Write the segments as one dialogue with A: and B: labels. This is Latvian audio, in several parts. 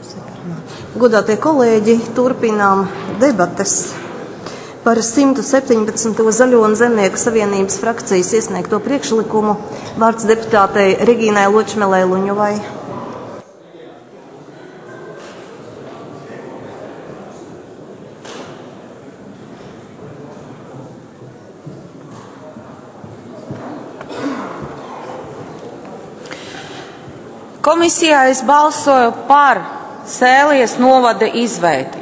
A: Godātie kolēģi, turpinām debates par 117. Zaļo un Zemnieku savienības frakcijas iesniegto priekšlikumu. Vārds deputātei Regīnai Ločmelei Luņuvai.
B: Komisijā es balsoju par Sēlies novada izveidi.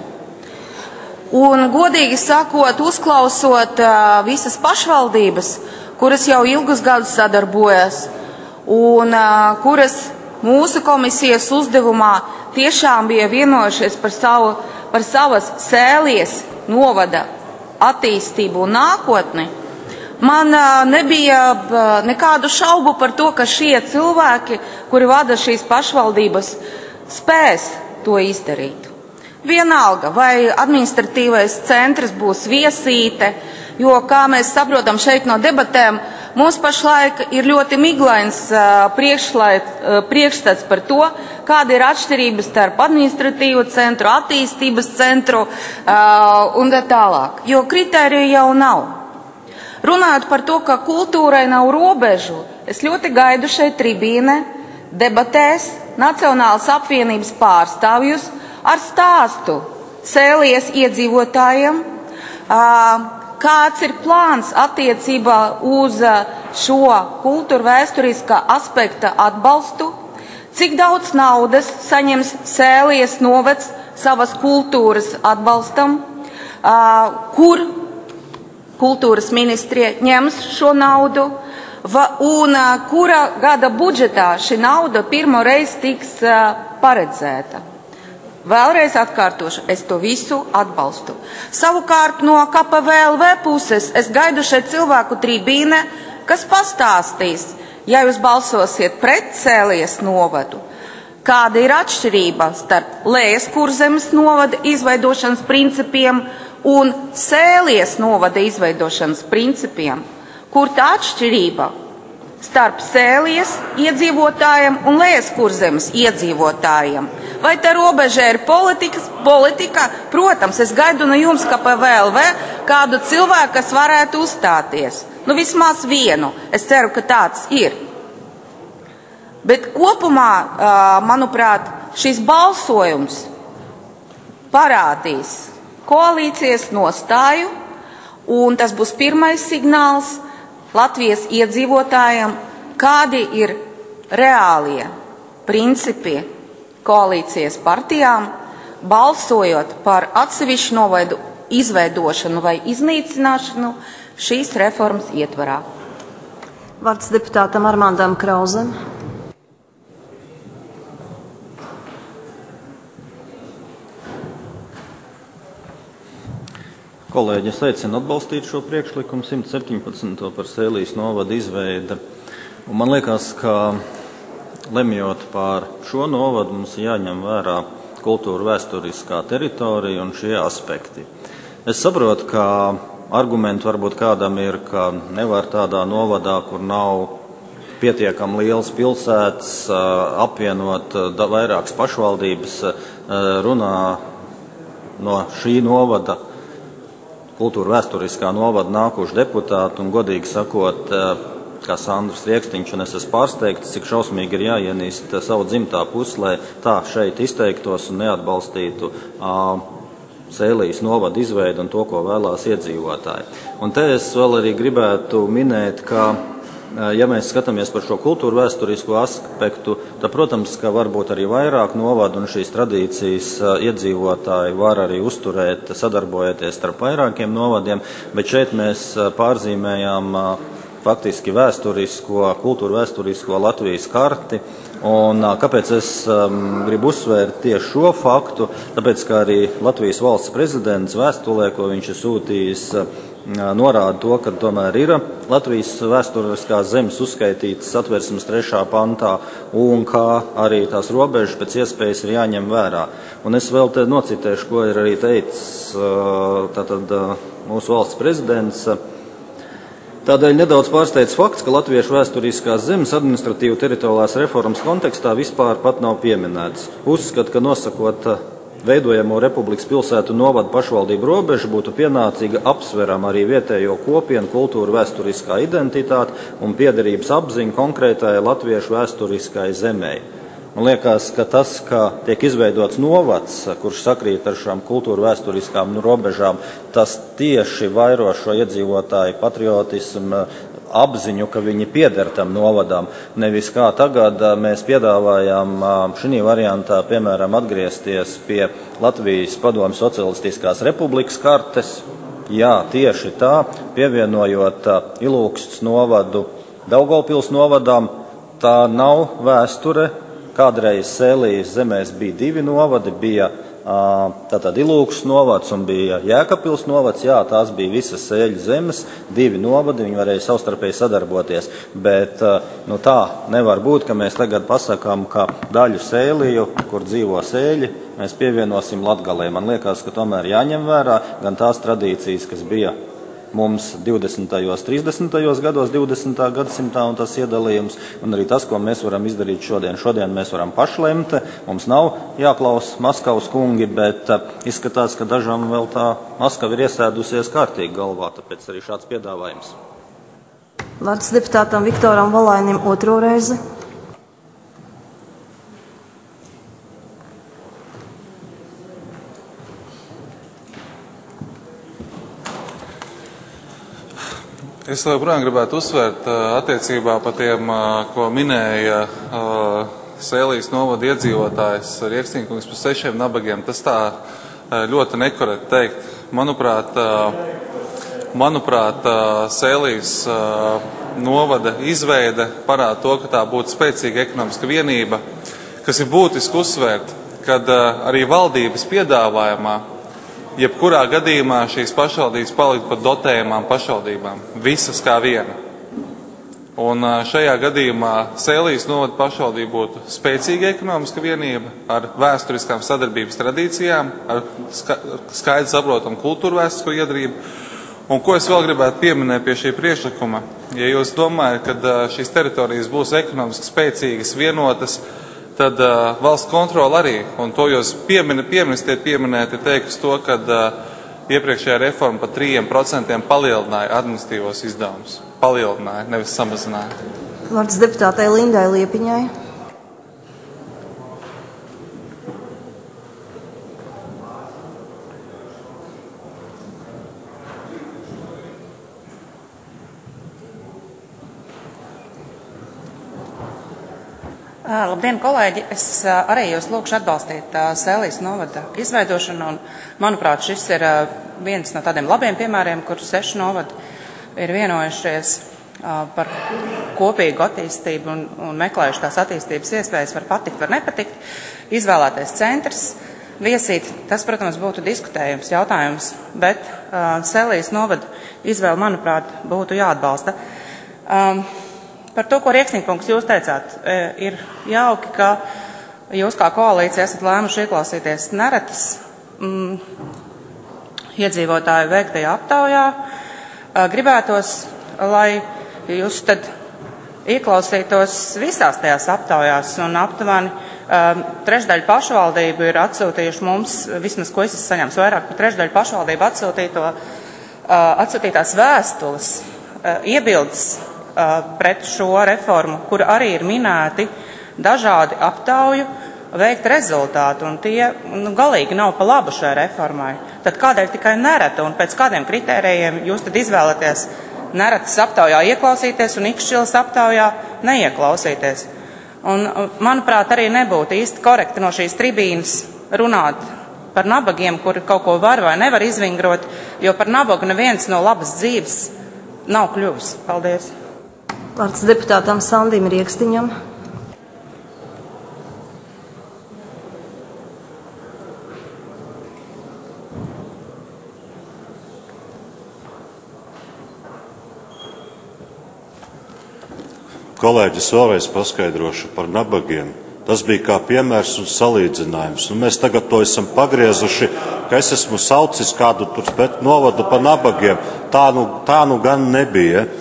B: Un, godīgi sakot, uzklausot visas pašvaldības, kuras jau ilgus gadus sadarbojas un kuras mūsu komisijas uzdevumā tiešām bija vienojušies par savas Sēlies novada attīstību un nākotni, man nebija nekādu šaubu par to, ka šie cilvēki, kuri vada šīs pašvaldības, spēs to izdarīt. Vienalga, vai administratīvais centrs būs Viesīte, jo, kā mēs saprotam šeit no debatēm, mums pašlaik ir ļoti miglains priekšstats par to, kāda ir atšķirības starp administratīvu centru, attīstības centru un tā tālāk, jo kritēriju jau nav. Runājot par to, ka kultūrai nav robežu, es ļoti gaidu šeit tribīne debatēs Nacionālas apvienības pārstāvjus ar stāstu Sēlies iedzīvotājiem, kāds ir plāns attiecībā uz šo kultūra vēsturiskā aspekta atbalstu, cik daudz naudas saņems Sēlies novads savas kultūras atbalstam, kur kultūras ministrija ņems šo naudu, un kura gada budžetā šī nauda pirmo reizi tiks paredzēta. Vēlreiz atkārtošu, es to visu atbalstu. Savukārt no KPVLV puses es gaidu šeit cilvēku tribīne, kas pastāstīs, ja jūs balsosiet pret Sēlies novadu, kāda ir atšķirība starp Lējaskurzemes novada izveidošanas principiem un Sēlies novada izveidošanas principiem, kur tā atšķirība starp Sēlies iedzīvotājiem un Lējaskurzemes iedzīvotājiem. Vai tā robeža ir politika? Protams, es gaidu no jums, KPVLV, kādu cilvēku, kas varētu uzstāties. Nu, vismaz vienu. Es ceru, ka tāds ir. Bet kopumā, manuprāt, šis balsojums parādīs koalīcijas nostāju, un tas būs pirmais signāls Latvijas iedzīvotājiem, kādi ir reālie principi koalīcijas partijām, balsojot par atsevišķu novadu izveidošanu vai iznīcināšanu šīs reformas ietvarā.
A: Vārds deputātam Armandam Krauzem.
C: Kolēģi, es aicinu atbalstīt šo priekšlikumu 117. par Sēlijas novada izveidi. Un man liekas, ka lemjot par šo novadu, mums jāņem vērā kultūra vēsturiskā teritorija un šie aspekti. Es saprotu, ka argumenti varbūt kādam ir, ka nevar tādā novadā, kur nav pietiekami liels pilsētas, apvienot vairākas pašvaldības, runā no šī novada, kultūra vēsturiskā novada nākuši deputāti, un godīgi sakot, kā Sandrs Riekstiņš, un es esmu pārsteigts, cik šausmīgi ir jāienīst savu dzimtā pusi, lai tā šeit izteiktos un neatbalstītu Sēlijas novada izveidu un to, ko vēlās iedzīvotāji. Un te es vēl arī gribētu minēt, ka, ja mēs skatāmies par šo kultūra vēsturisko aspektu, tad, protams, ka varbūt arī vairāk novadu un šīs tradīcijas iedzīvotāji var arī uzturēt, sadarbojoties starp vairākiem novadiem, bet šeit mēs pārzīmējām faktiski kultūra vēsturisko Latvijas karti. Un kāpēc es gribu uzsvērt tieši šo faktu? Tāpēc, ka arī Latvijas valsts prezidents vēstulē, ko viņš ir sūtījis, norāda to, ka tomēr ir Latvijas vēsturiskās zemes uzskaitītas Satversmes 3. pantā un kā arī tās robežas pēc iespējas ir jāņem vērā. Un es vēl te nocitēšu, ko ir arī teicis tātad mūsu valsts prezidents. Tādēļ nedaudz pārsteidz fakts, ka latviešu vēsturiskās zemes administratīvu teritoriālās reformas kontekstā vispār pat nav pieminēts. Uzskata, ka nosakot veidojamo republikas pilsētu novadu pašvaldību robežu būtu pienācīga apsverama arī vietējo kopienu kultūra vēsturiskā identitāte un piederības apziņa konkrētai latviešu vēsturiskai zemei. Man liekas, ka tas, ka tiek izveidots novads, kurš sakrīt ar šām kultūra vēsturiskām robežām, tas tieši vairo šo iedzīvotāju patriotismu, apziņu, ka viņi pieder tam novadām. Nevis kā tagad mēs piedāvājām šī variantā, piemēram, atgriezties pie Latvijas Padomju Socialistiskās Republikas kartes. Jā, tieši tā, pievienojot Ilūkstes novadu Daugavpils novadām, tā nav vēsture. Kādreiz Sēlijas zemēs bija 2 novadi, bija tātad Ilūkstes novads un bija Jēkabpils novads. Jā, tās bija visas Sēļu zemes, 2 novadi, viņi varēja savstarpēji sadarboties. Bet tā nevar būt, ka mēs tagad pasakām, ka daļu Sēliju, kur dzīvo Sēļi, mēs pievienosim Latgalei. Man liekas, ka tomēr jāņem vērā gan tās tradīcijas, kas bija mums 20. 30. gados 20. gadsimtā un tas iedalījums, un arī tas, ko mēs varam izdarīt šodien. Šodien mēs varam pašlemt, mums nav jāklaus Maskavas kungi, bet izskatās, ka dažam vēl tā Maskava ir iesēdusies kārtīgi galvā, tāpēc arī šāds piedāvājums.
A: Vārds deputātam Viktoram Valainim 2. reizi.
D: Es joprojām gribētu uzsvērt attiecībā par tiem, ko minēja Sēlijas novada iedzīvotājs Rieksniņkungs par 6 nabagiem. Tas tā ļoti nekorekti teikt. Manuprāt, Sēlijas novada izveide parāda to, ka tā būtu spēcīga ekonomiska vienība, kas ir būtiski uzsvērt, kad arī valdības piedāvājumā jebkurā gadījumā šīs pašvaldības palikt par dotējumām pašvaldībām. Visas kā viena. Un šajā gadījumā Sēlijas novada pašvaldība būtu spēcīga ekonomiska vienība ar vēsturiskām sadarbības tradīcijām, ar skaidri saprotamu kultūru vēsturisko iedarību. Un ko es vēl gribētu pieminēt pie šī priekšlikuma? Ja jūs domājat, ka šīs teritorijas būs ekonomiski spēcīgas, vienotas, tad valsts kontrola arī, un to jūs pieministiet pieminēt, ir teikusi to, ka iepriekšējā reforma par 3% palielināja administratīvos izdevumus. Palielināja, nevis samazināja.
A: Vārds deputātei Lindai Liepiņai.
E: Labdien, kolēģi! Es arī jūs lūkšu atbalstīt Sēlijas novada izveidošanu, un, manuprāt, šis ir viens no tādiem labiem piemēriem, kur 6 novadi ir vienojušies par kopīgu attīstību un meklējuši tās attīstības iespējas, var patikt, var nepatikt, izvēlēties centrs, viesīt. Tas, protams, būtu diskutējums jautājums, bet Sēlijas novada izvēle, manuprāt, būtu jāatbalsta. Par to, ko Rieksniņkungs jūs teicāt, ir jauki, ka jūs kā koalīcija esat lēmuši ieklausīties Neretas iedzīvotāju veiktajā aptaujā. Gribētos, lai jūs tad ieklausītos visās tajās aptaujās, un aptuveni trešdaļa pašvaldību ir atsūtījuši mums, vismaz ko es esmu saņēmis vairāk par trešdaļu pašvaldību atsūtītās vēstules, iebildes pret šo reformu, kur arī ir minēti dažādi aptauju veikt rezultāti, un tie galīgi nav pa labu šai reformai. Tad kādēļ tikai Nereta, un pēc kādiem kritērijiem jūs tad izvēlaties Neretas aptaujā ieklausīties un Ikšķilas aptaujā neieklausīties? Un, manuprāt, arī nebūtu īsti korekti no šīs tribīnas runāt par nabagiem, kuri kaut ko var vai nevar izvingrot, jo par nabagu neviens no labas dzīves nav kļuvis. Paldies!
A: Vārds deputātam Sandim Riekstiņam.
F: Kolēģis vēlreiz paskaidrošu par nabagiem. Tas bija kā piemērs un salīdzinājums. Un mēs tagad to esam pagriezuši, ka es esmu saucis kādu tur novadu par nabagiem. Tā nu gan nebija.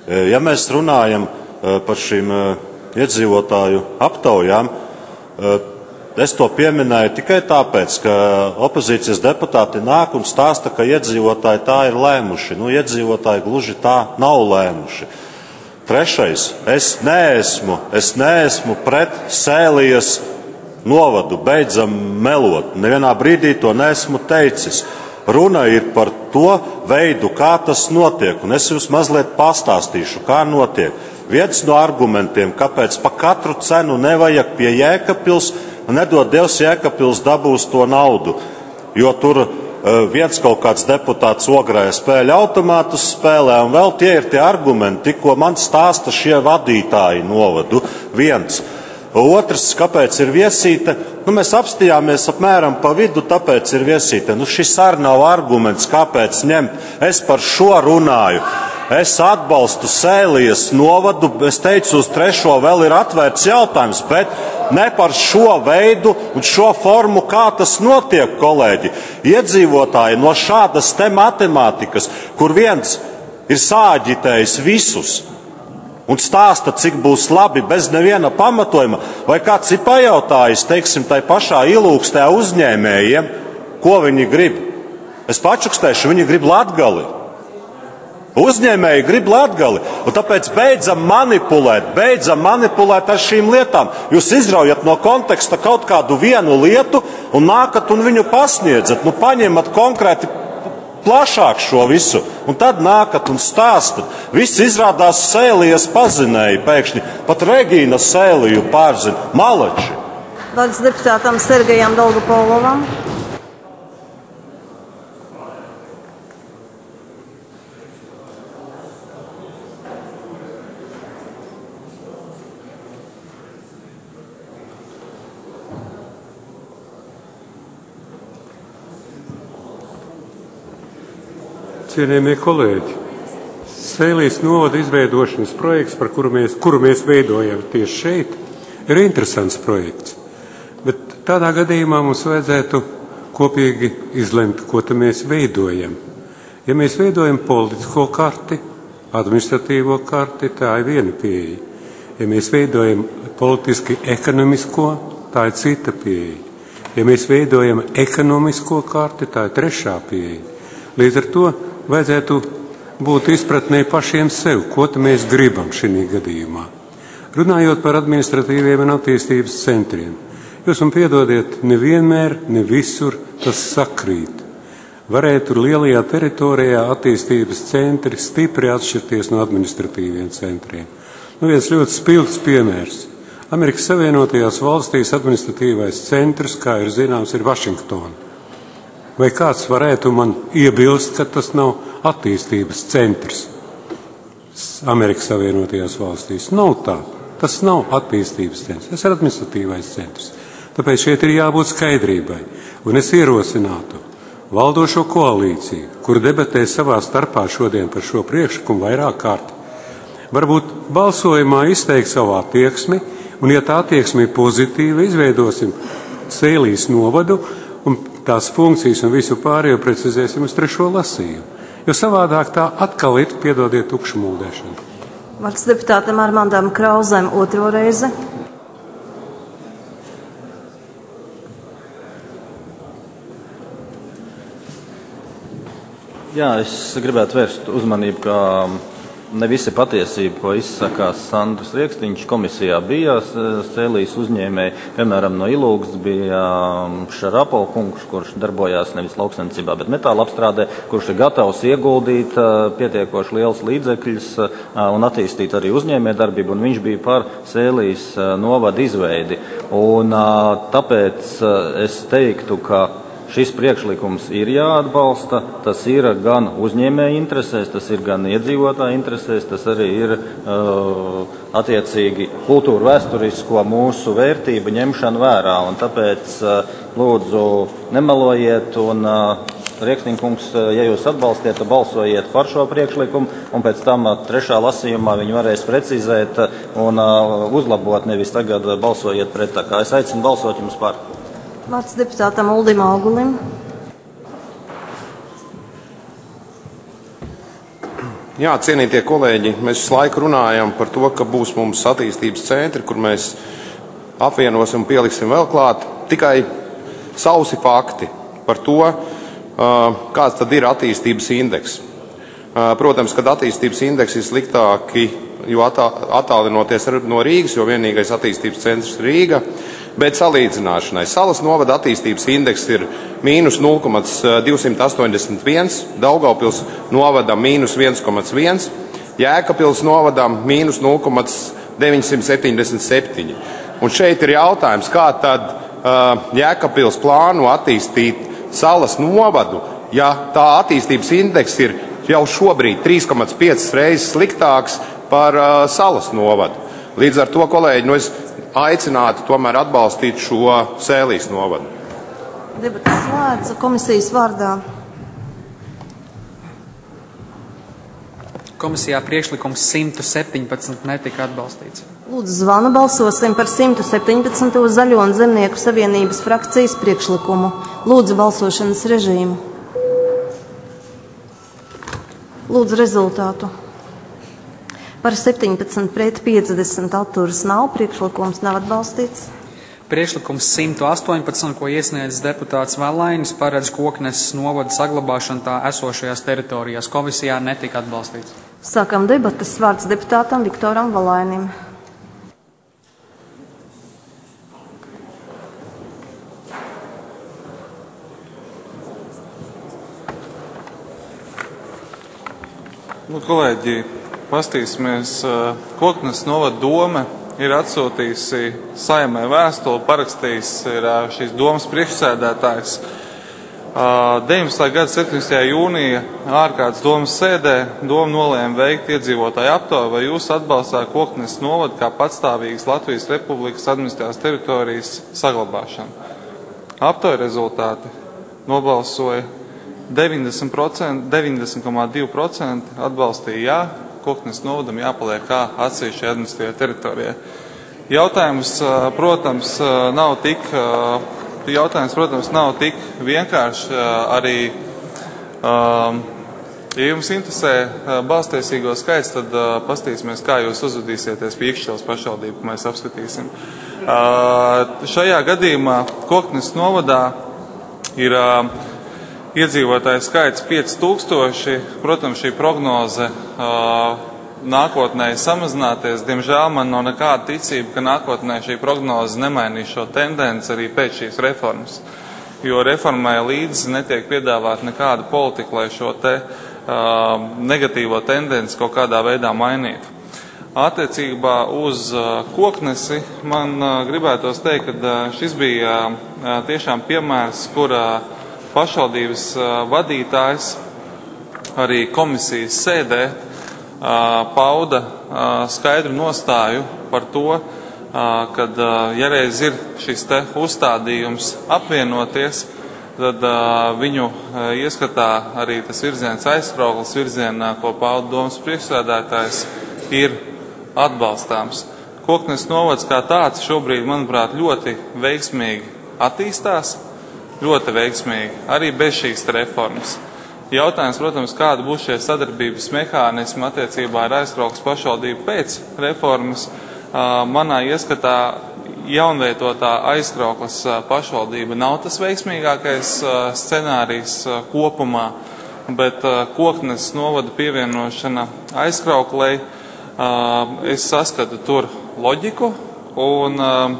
F: Ja mēs runājam par šīm iedzīvotāju aptaujām, es to pieminēju tikai tāpēc, ka opozīcijas deputāti nāk un stāsta, ka iedzīvotāji tā ir lēmuši. Iedzīvotāji gluži tā nav lēmuši. Trešais, es neesmu pret Sēlijas novadu, beidzam melot. Nevienā brīdī to neesmu teicis. Runa ir par to veidu, kā tas notiek, un es jums mazliet pastāstīšu, kā notiek. Viens no argumentiem, kāpēc pa katru cenu nevajag pie Jēkabpils, un nedod Dievs Jēkabpils dabūs to naudu, jo tur viens kaut kāds deputāts ogrāja spēļu automātus spēlē, un vēl tie ir tie argumenti, ko man stāsta šie vadītāji novadu. Viens. Otrs, kāpēc ir Viesīte? Mēs apstījāmies apmēram pa vidu, tāpēc ir Viesīte. Šis arī nav arguments, kāpēc ņemt. Es par šo runāju. Es atbalstu Sēlijas novadu, es teicu, uz 3. vēl ir atvērts jautājums, bet ne par šo veidu un šo formu, kā tas notiek, kolēģi. Iedzīvotāji no šādas te matemātikas, kur viens ir sāģitējis visus un stāsta, cik būs labi bez neviena pamatojuma, vai kāds ir pajautājis, teiksim, tai pašā Ilūkstē uzņēmējiem, ko viņi grib. Es pačukstēšu, viņi grib Latgali. Uzņēmēji grib Latgali, un tāpēc beidzam manipulēt ar šīm lietām. Jūs izraujat no konteksta kaut kādu vienu lietu un nākat un viņu pasniedzat. Paņemat konkrēti plašāk šo visu, un tad nākat un stāstat. Viss izrādās Sēlijas pazinēji pēkšņi, pat Regīna Sēliju pārzina. Malači!
A: Vārds deputātam Sergejam Dolgopolovam.
G: Cienījamie kolēģi, Sēlijas novada izveidošanas projekts, kuru mēs veidojam tieši šeit, ir interesants projekts. Bet tādā gadījumā mums vajadzētu kopīgi izlemt, ko te mēs veidojam. Ja mēs veidojam politisko karti, administratīvo karti, tā ir viena pieeja. Ja mēs veidojam politiski ekonomisko, tā ir cita pieeja. Ja mēs veidojam ekonomisko karti, tā ir trešā pieeja. Līdz ar to vajadzētu būt izpratnē pašiem sev, ko mēs gribam šī gadījumā. Runājot par administratīviem un attīstības centriem, jūs man piedodiet, nevienmēr, ne visur tas sakrīt. Varētu lielajā teritorijā attīstības centri stipri atšķirties no administratīviem centriem. Viens ļoti spilgts piemērs. Amerikas Savienotajās valstīs administratīvais centrs, kā ir zināms, ir Vašingtona. Vai kāds varētu man iebilst, ka tas nav attīstības centrs Amerikas Savienotajās valstīs? Nav tā. Tas nav attīstības centrs. Tas ir administratīvais centrs. Tāpēc šeit ir jābūt skaidrībai. Un es ierosinātu valdošo koalīciju, kur debatē savā starpā šodien par šo priekšlikumu vairāk kārt, varbūt balsojumā izteikt savu attieksmi, un ja tā attieksme ir pozitīva, izveidosim Sēlijas novadu, un tās funkcijas un visu pārējo precizēsim uz 3. lasījumu. Jo savādāk tā atkal ir, piedodiet, tukšmuldēšana.
A: Vārds deputātam Armandam Krauzem 2. reizi.
C: Jā, es gribētu vērst uzmanību, ka ne visi patiesība, ko izsakās Sandrs Rieksniņš. Komisijā bija Sēlijas uzņēmēji, piemēram, no Ilūgas bija Šarapo kungs, kurš darbojās nevis lauksaimniecībā, bet metāla apstrādē, kurš ir gatavs ieguldīt pietiekoši liels līdzekļus un attīstīt arī uzņēmējdarbību, un viņš bija par Sēlijas novadu izveidi. Un tāpēc es teiktu, ka šis priekšlikums ir jāatbalsta, tas ir gan uzņēmēju interesēs, tas ir gan iedzīvotāju interesēs, tas arī ir attiecīgi kultūra vēsturisko mūsu vērtību ņemšana vērā. Un tāpēc lūdzu nemelojiet un Rieksniņkungs, ja jūs atbalstiet, balsojiet par šo priekšlikumu, un pēc tam 3. lasījumā viņi varēs precizēt un uzlabot, nevis tagad balsojiet pret. Tā kā es aicinu balsot jums par.
A: Vārds deputātam Uldim Augulim.
H: Jā, cienītie kolēģi, mēs visu laiku runājam par to, ka būs mums attīstības centri, kur mēs apvienosim un pieliksim vēl klāt tikai sausi fakti par to, kāds tad ir attīstības indeks. Protams, kad attīstības indeksi ir sliktāki, jo attālinoties no Rīgas, jo vienīgais attīstības centrs ir Rīga, bet salīdzināšanai. Salas novada attīstības indeks ir mīnus 0,281, Daugavpils novadam mīnus 1,1, Jēkabpils novadam mīnus 0,977. Un šeit ir jautājums, kā tad Jēkabpils plāno attīstīt Salas novadu, ja tā attīstības indeks ir jau šobrīd 3,5 reizes sliktāks par Salas novadu. Līdz ar to, kolēģi, es aicinātu tomēr atbalstīt šo Sēlijas novadu.
A: Debates slēdz komisijas vārdā.
I: Komisijā priekšlikums 117 netika atbalstīts.
A: Lūdzu, zvanu balsosim par 117. Zaļo un Zemnieku savienības frakcijas priekšlikumu. Lūdzu, balsošanas režīmu. Lūdzu, rezultātu. Par 17 pret 50 atturas nav, priekšlikums nav atbalstīts.
I: Priekšlikums 118, ko iesniedz deputāts Valainis, paredz Kokneses novada saglabāšanu tā esošajās teritorijās. Komisijā netika atbalstīts.
A: Sākam debatas. Vārds deputātam Viktoram Valainim.
D: Kolēģi, pastīsimies, Kokneses novada dome ir atsūtījusi Saeimai vēstuli, parakstījis ir šīs domas priekšsēdētājs. 19. gada 17. jūnija ārkārtas domas sēdē doma nolēma veikt iedzīvotāju aptauju, vai jūs atbalstāt Kokneses novadu kā patstāvīgas Latvijas Republikas administrētās teritorijas saglabāšanu. Aptauju rezultāti nobalsoja 90,2% atbalstīja jā, Kokneses novadam jāpaliek kā atsevišķai administratīvai teritorijai. Jautājums, protams, nav tik vienkārši. Arī, ja jums interesē balstiesīgo skaits, tad pastīsimies, kā jūs uzvedīsieties pie Ikšķeles pašvaldību, ko mēs apskatīsim. Šajā gadījumā Kokneses novadā ir iedzīvotāju skaits 5000. Protams, šī prognoze nākotnē samazināties. Diemžēl man nav nekāda ticība, ka nākotnē šī prognoze nemainīs šo tendenci arī pēc šīs reformas. Jo reformai līdzi netiek piedāvāt nekāda politika, lai šo te negatīvo tendenci kaut kādā veidā mainītu. Attiecībā uz Koknesi man gribētos teikt, ka šis bija tiešām piemērs, kur pašvaldības vadītājs arī komisijas sēdē pauda skaidru nostāju par to, kad ja reiz ir šis te uzstādījums apvienoties, tad viņu ieskatā arī tas virziens aizkrauklis virzienā, ko pauda domas priekšsēdētājs, ir atbalstāms. Kokneses novads kā tāds šobrīd, manuprāt, ļoti veiksmīgi attīstās. Ļoti veiksmīgi, arī bez šīs reformas. Jautājums, protams, kāda būs šie sadarbības mehānismi attiecībā ar Aizkraukles pašvaldību pēc reformas. Manā ieskatā jaunveidotā Aizkraukles pašvaldība nav tas veiksmīgākais scenārijs kopumā, bet Kokneses novada pievienošana Aizkrauklei, es saskatu tur loģiku un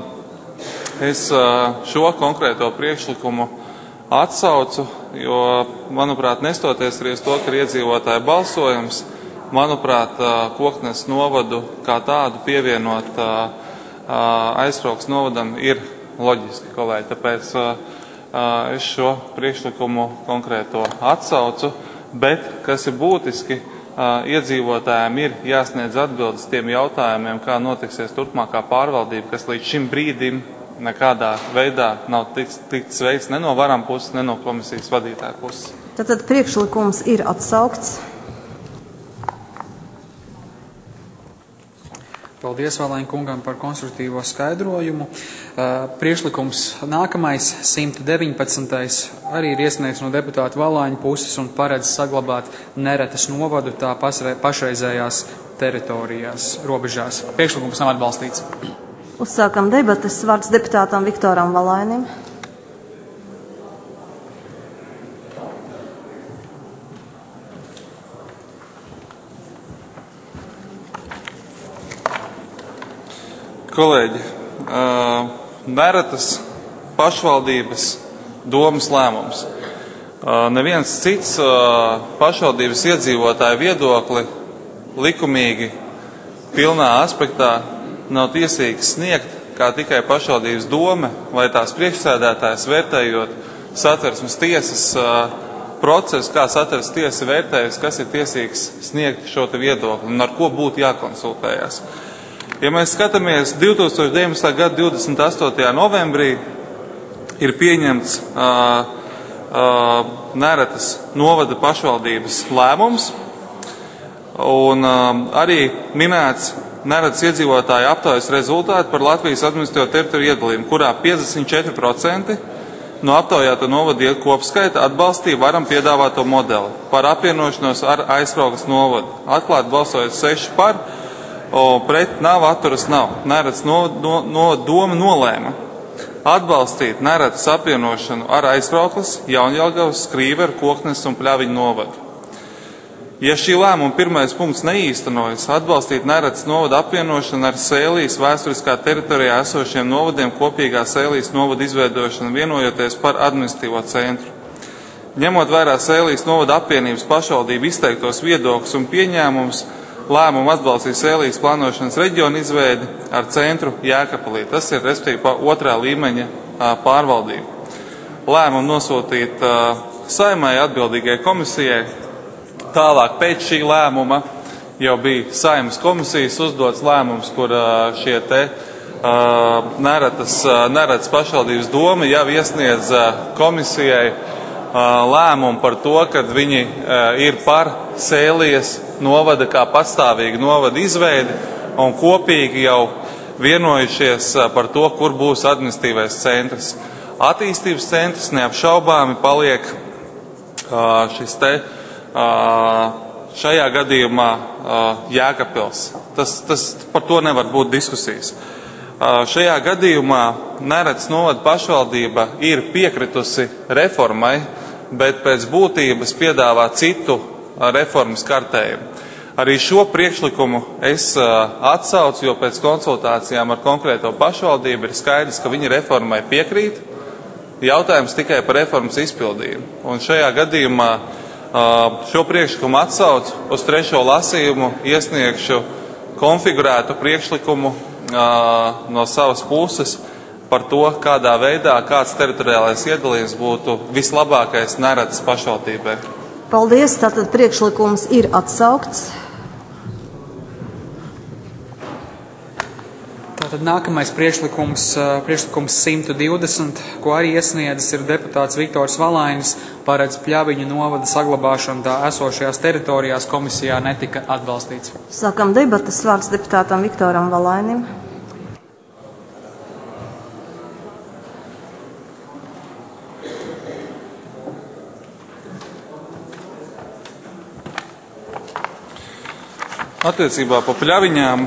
D: es šo konkrēto priekšlikumu atsaucu, jo, manuprāt, nestoties arī uz to, ka ir iedzīvotāju balsojums, manuprāt, Kokneses novadu kā tādu pievienot Aizkraukles novadam ir loģiski, kolēģi. Tāpēc es šo priekšlikumu konkrēto atsaucu, bet, kas ir būtiski, iedzīvotājiem ir jāsniedz atbildes tiem jautājumiem, kā notiksies turpmākā pārvaldība, kas līdz šim brīdim nekādā veidā nav tikts veikts ne no varam puses, ne no komisijas vadītāja puses.
A: Tātad priekšlikums ir atsaukts.
I: Paldies Valaini kungam par konstruktīvo skaidrojumu. Priekšlikums nākamais, 119. arī ir iesniegts no deputāta Valaini puses un paredz saglabāt Neretas novadu tā pašreizējās teritorijās, robežās. Priekšlikums nav atbalstīts.
A: Uzsākam debates. Vārds deputātam Viktoram Valainim.
D: Kolēģi, Neretas pašvaldības domas lēmums. Neviens cits pašvaldības iedzīvotāju viedokli likumīgi, pilnā aspektā nav tiesīgs sniegt, kā tikai pašvaldības doma vai tās priekšsēdētājs vērtējot Satversmes tiesas procesu, kā Satversmes tiesa vērtējas, kas ir tiesīgs sniegt šo te viedokli un ar ko būtu jākonsultējās. Ja mēs skatāmies 2019. gada 28. novembrī ir pieņemts Neretas novada pašvaldības lēmums un arī minēts Neretas iedzīvotāju aptaujas rezultāti par Latvijas administratīvo teritoriju iedalījumu, kurā 54% no aptaujāto novadu kopskaita atbalstīja varam piedāvāto modeli par apvienošanos ar Aizkraukles novadu. Atklāti balsojot 6 par, pret nav, atturas nav. Neretas doma nolēma atbalstīt Neretas apvienošanu ar Aizkraukles, Jaunjelgavas, Skrīveru, Koknes un Pļaviņu novadu. Ja šī lēmuma pirmais punkts neīstenojas, atbalstīt Neretas novadu apvienošanu ar Sēlijas vēsturiskā teritorijā esošiem novadiem kopīgā Sēlijas novadu izveidošanu, vienojoties par administratīvo centru. Ņemot vērā Sēlijas novadu apvienības pašvaldību izteiktos viedokļus un pieņēmumus, lēmumu atbalstīt Sēlijas plānošanas reģionu izveidi ar centru Jēkabpilī. Tas ir, respektīvi, otrā līmeņa pārvaldība. Lēmumu nosūtīt Saeimai atbildīgai komisijai. Tālāk pēc šī lēmuma jau bija Saeimas komisijas uzdots lēmums, kur šie te Neretas pašvaldības doma jau iesniedz komisijai lēmumu par to, ka viņi ir par Sēlijas novada kā patstāvīgu novada izveidi un kopīgi jau vienojušies par to, kur būs administratīvais centrs. Attīstības centrs neapšaubāmi paliek šis te šajā gadījumā Jēkabpils. Par to nevar būt diskusijas. Šajā gadījumā Neretas novada pašvaldība ir piekritusi reformai, bet pēc būtības piedāvā citu reformas kartējumu. Arī šo priekšlikumu es atsaucu, jo pēc konsultācijām ar konkrēto pašvaldību ir skaidrs, ka viņi reformai piekrīt. Jautājums tikai par reformas izpildījumu. Un šajā gadījumā šo priekšlikumu atsaucu, uz 3. lasījumu iesniegšu konfigurētu priekšlikumu no savas puses par to, kādā veidā kāds teritoriālais iedalījums būtu vislabākais Neretas pašvaldībai.
A: Paldies, tātad priekšlikums ir atsaukts.
I: Tātad nākamais priekšlikums 120, ko arī iesniedzis ir deputāts Viktors Valainis, paredz Pļaviņu novada saglabāšanu tā esošajās teritorijās, komisijā netika atbalstīts.
A: Sākam debatas. Vārds deputātam Viktoram Valainim.
D: Attiecībā pa Pļaviņām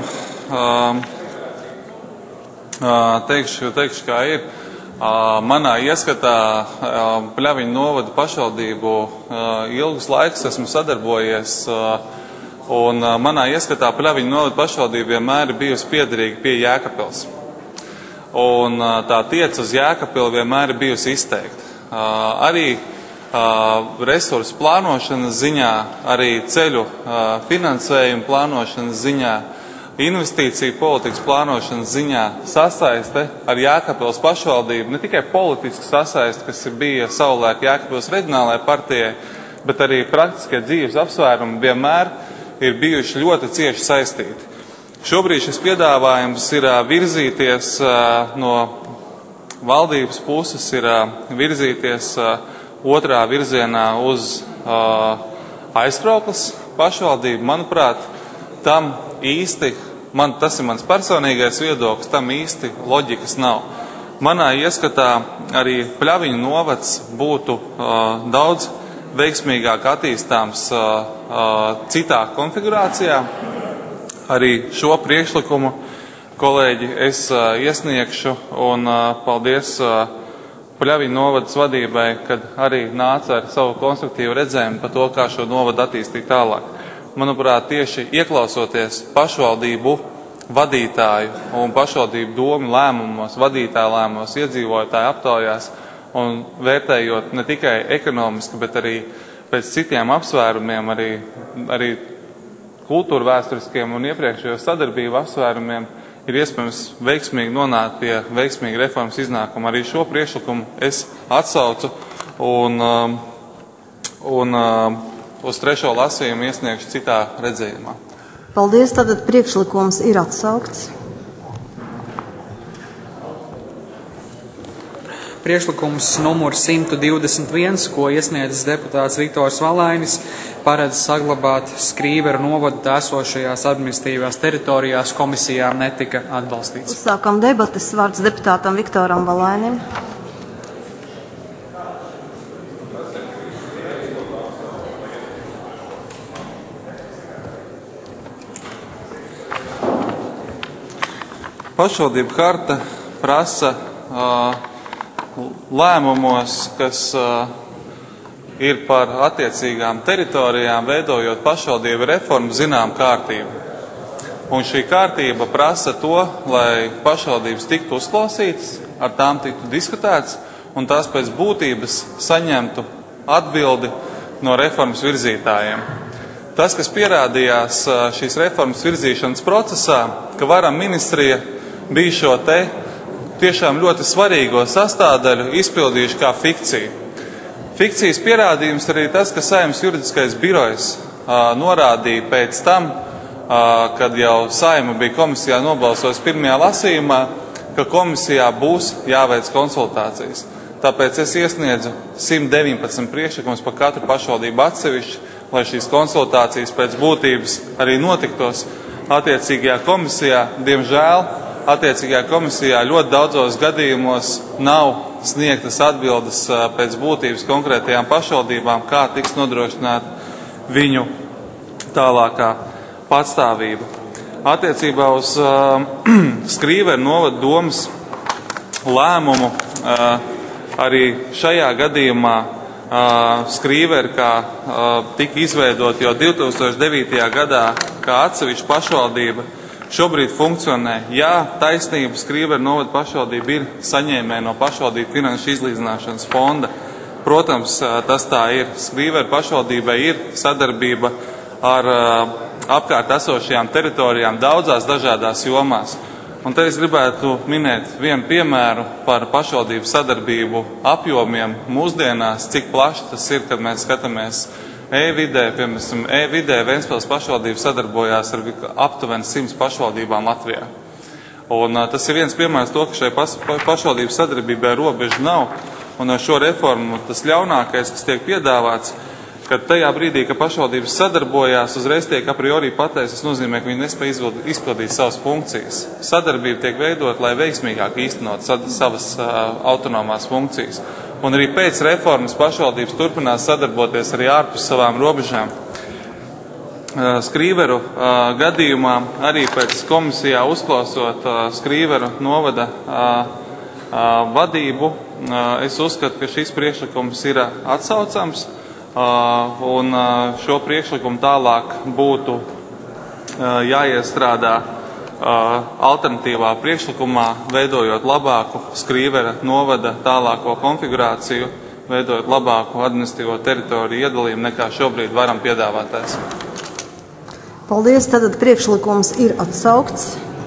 D: teikšu, kā ir. Manā ieskatā Pļaviņu novadu pašvaldību ilgus laikus esmu sadarbojies, un manā ieskatā Pļaviņu novadu pašvaldība vienmēr ir bijusi piederīga pie Jēkabpils. Un tā tieca uz Jēkabpili vienmēr ir bijusi izteikta. Arī resursu plānošanas ziņā, arī ceļu finansējumu plānošanas ziņā, investīciju politikas plānošanas ziņā sasaiste ar Jēkabpils pašvaldību, ne tikai politiska sasaiste, kas bija savulaik Jēkabpils reģionālajai partijai, bet arī praktiskie dzīves apsvērumi vienmēr ir bijuši ļoti cieši saistīti. Šobrīd šis piedāvājums ir virzīties no valdības puses, ir virzīties otrā virzienā uz Aizkraukles pašvaldību. Manuprāt, tam īsti tas ir mans personīgais viedoklis, tam īsti loģikas nav. Manā ieskatā arī Pļaviņu novads būtu daudz veiksmīgāk attīstāms citā konfigurācijā. Arī šo priekšlikumu, kolēģi, es iesniegšu, un paldies Pļaviņu novadas vadībai, kad arī nāca ar savu konstruktīvu redzējumu par to, kā šo novadu attīstīt tālāk. Manuprāt, tieši ieklausoties pašvaldību vadītāju un pašvaldību domu lēmumos, vadītāju lēmumos, iedzīvotāju aptaujās un vērtējot ne tikai ekonomiski, bet arī pēc citiem apsvērumiem, arī kultūra vēsturiskiem un iepriekšējo sadarbību apsvērumiem, ir iespējams veiksmīgi nonākt pie veiksmīga reformas iznākuma. Arī šo priekšlikumu es atsaucu un uz trešo lasījumu iesniegšu citā redzējumā.
A: Paldies, tātad priekšlikums ir atsaukts.
I: Priekšlikums numur 121, ko iesniedzis deputāts Viktors Valainis, paredz saglabāt Skrīveru novadu esošajās administratīvās teritorijās, komisijām netika atbalstīts.
A: Sākam debates, vārds deputātam Viktoram Valainim.
D: Pašvaldību harta prasa lēmumos, kas ir par attiecīgām teritorijām, veidojot pašvaldību reformu, zinām kārtību. Un šī kārtība prasa to, lai pašvaldības tiktu uzklausītas, ar tām tiktu diskutēts, un tās pēc būtības saņemtu atbildi no reformas virzītājiem. Tas, kas pierādījās šīs reformas virzīšanas procesā, ka varam ministrija bija šo te tiešām ļoti svarīgo sastāvdaļu izpildījuši kā fikciju. Fikcijas pierādījums arī tas, ka Saeimas juridiskais birojs norādīja pēc tam, kad jau Saeima bija komisijā nobalsojusi pirmajā lasījumā, ka komisijā būs jāveic konsultācijas. Tāpēc es iesniedzu 119 priekšlikumus par katru pašvaldību atsevišķi, lai šīs konsultācijas pēc būtības arī notiktos attiecīgajā komisijā. Diemžēl attiecīgajā komisijā ļoti daudzos gadījumos nav sniegtas atbildes pēc būtības konkrētajām pašvaldībām, kā tiks nodrošināta viņu tālākā patstāvība. Attiecībā uz Skrīveru novada domas lēmumu arī šajā gadījumā Skrīveri, kā tika izveidot jau 2009. gadā kā atsevišķa pašvaldība, šobrīd funkcionē. Jā, taisnība, Skrīveru novada pašvaldība ir saņēmēja no pašvaldību finanšu izlīdzināšanas fonda. Protams, tas tā ir. Skrīveru pašvaldībai ir sadarbība ar apkārt esošajām teritorijām daudzās dažādās jomās. Un te es gribētu minēt vienu piemēru par pašvaldību sadarbību apjomiem mūsdienās, cik plaši tas ir, kad mēs skatāmies e-vidē. Piemēram, e-vidē Ventspils pašvaldība sadarbojās ar aptuveni 100 pašvaldībām Latvijā. Un tas ir viens piemērs to, ka šai pašvaldību sadarbībai robežu nav. Un ar šo reformu tas ļaunākais, kas tiek piedāvāts, ka tajā brīdī, ka pašvaldības sadarbojās, uzreiz tiek a priori pateikts, tas nozīmē, ka viņi nespēj izpildīt savas funkcijas. Sadarbība tiek veidot, lai veiksmīgāk īstenot savas autonomās funkcijas. Un arī pēc reformas pašvaldības turpinās sadarboties arī ārpus savām robežām. Skrīveru gadījumā arī pēc komisijā uzklausot Skrīveru novada vadību, es uzskatu, ka šis priekšlikums ir atsaucams. Un šo priekšlikumu tālāk būtu jāiestrādā alternatīvā priekšlikumā, veidojot labāku Skrīvera novada tālāko konfigurāciju, veidojot labāku administratīvo teritoriju iedalījumu nekā šobrīd varam piedāvātais.
A: Paldies, tātad priekšlikums ir atsaukts.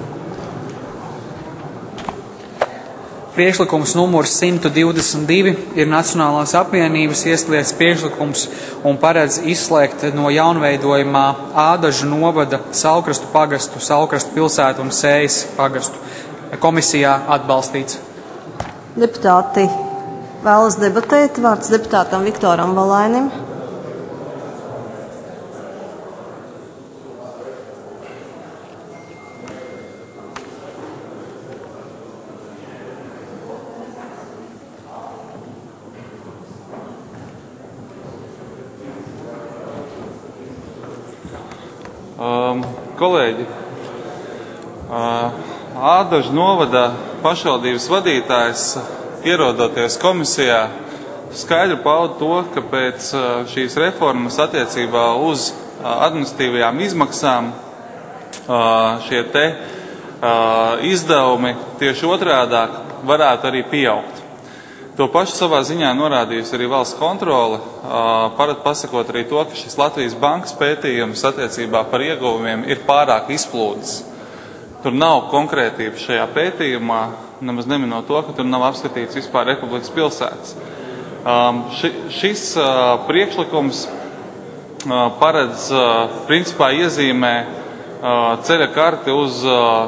I: Priekšlikums numurs 122 ir Nacionālās apvienības iesniegts priekšlikums un paredz izslēgt no jaunveidojumā Ādažu novada Saulkrastu pagastu, Saulkrastu pilsētu un Sējas pagastu. Komisijā atbalstīts.
A: Deputāti vēlas debatēt. Vārds deputātam Viktoram Valainim.
D: Kolēģi, Ādažu novada pašvaldības vadītājs, ierodoties komisijā, skaidri pauda to, ka pēc šīs reformas attiecībā uz administratīvajām izmaksām šie te izdevumi tieši otrādāk varētu arī pieaugt. To pašu savā ziņā norādījusi arī valsts kontrole, pasakot arī to, ka šis Latvijas bankas pētījums attiecībā par ieguvumiem ir pārāk izplūdes. Tur nav konkrētība šajā pētījumā, nemaz neminot to, ka tur nav apskatīts vispār Republikas pilsētas. Šis priekšlikums paredz, principā iezīmē ceļa karti uz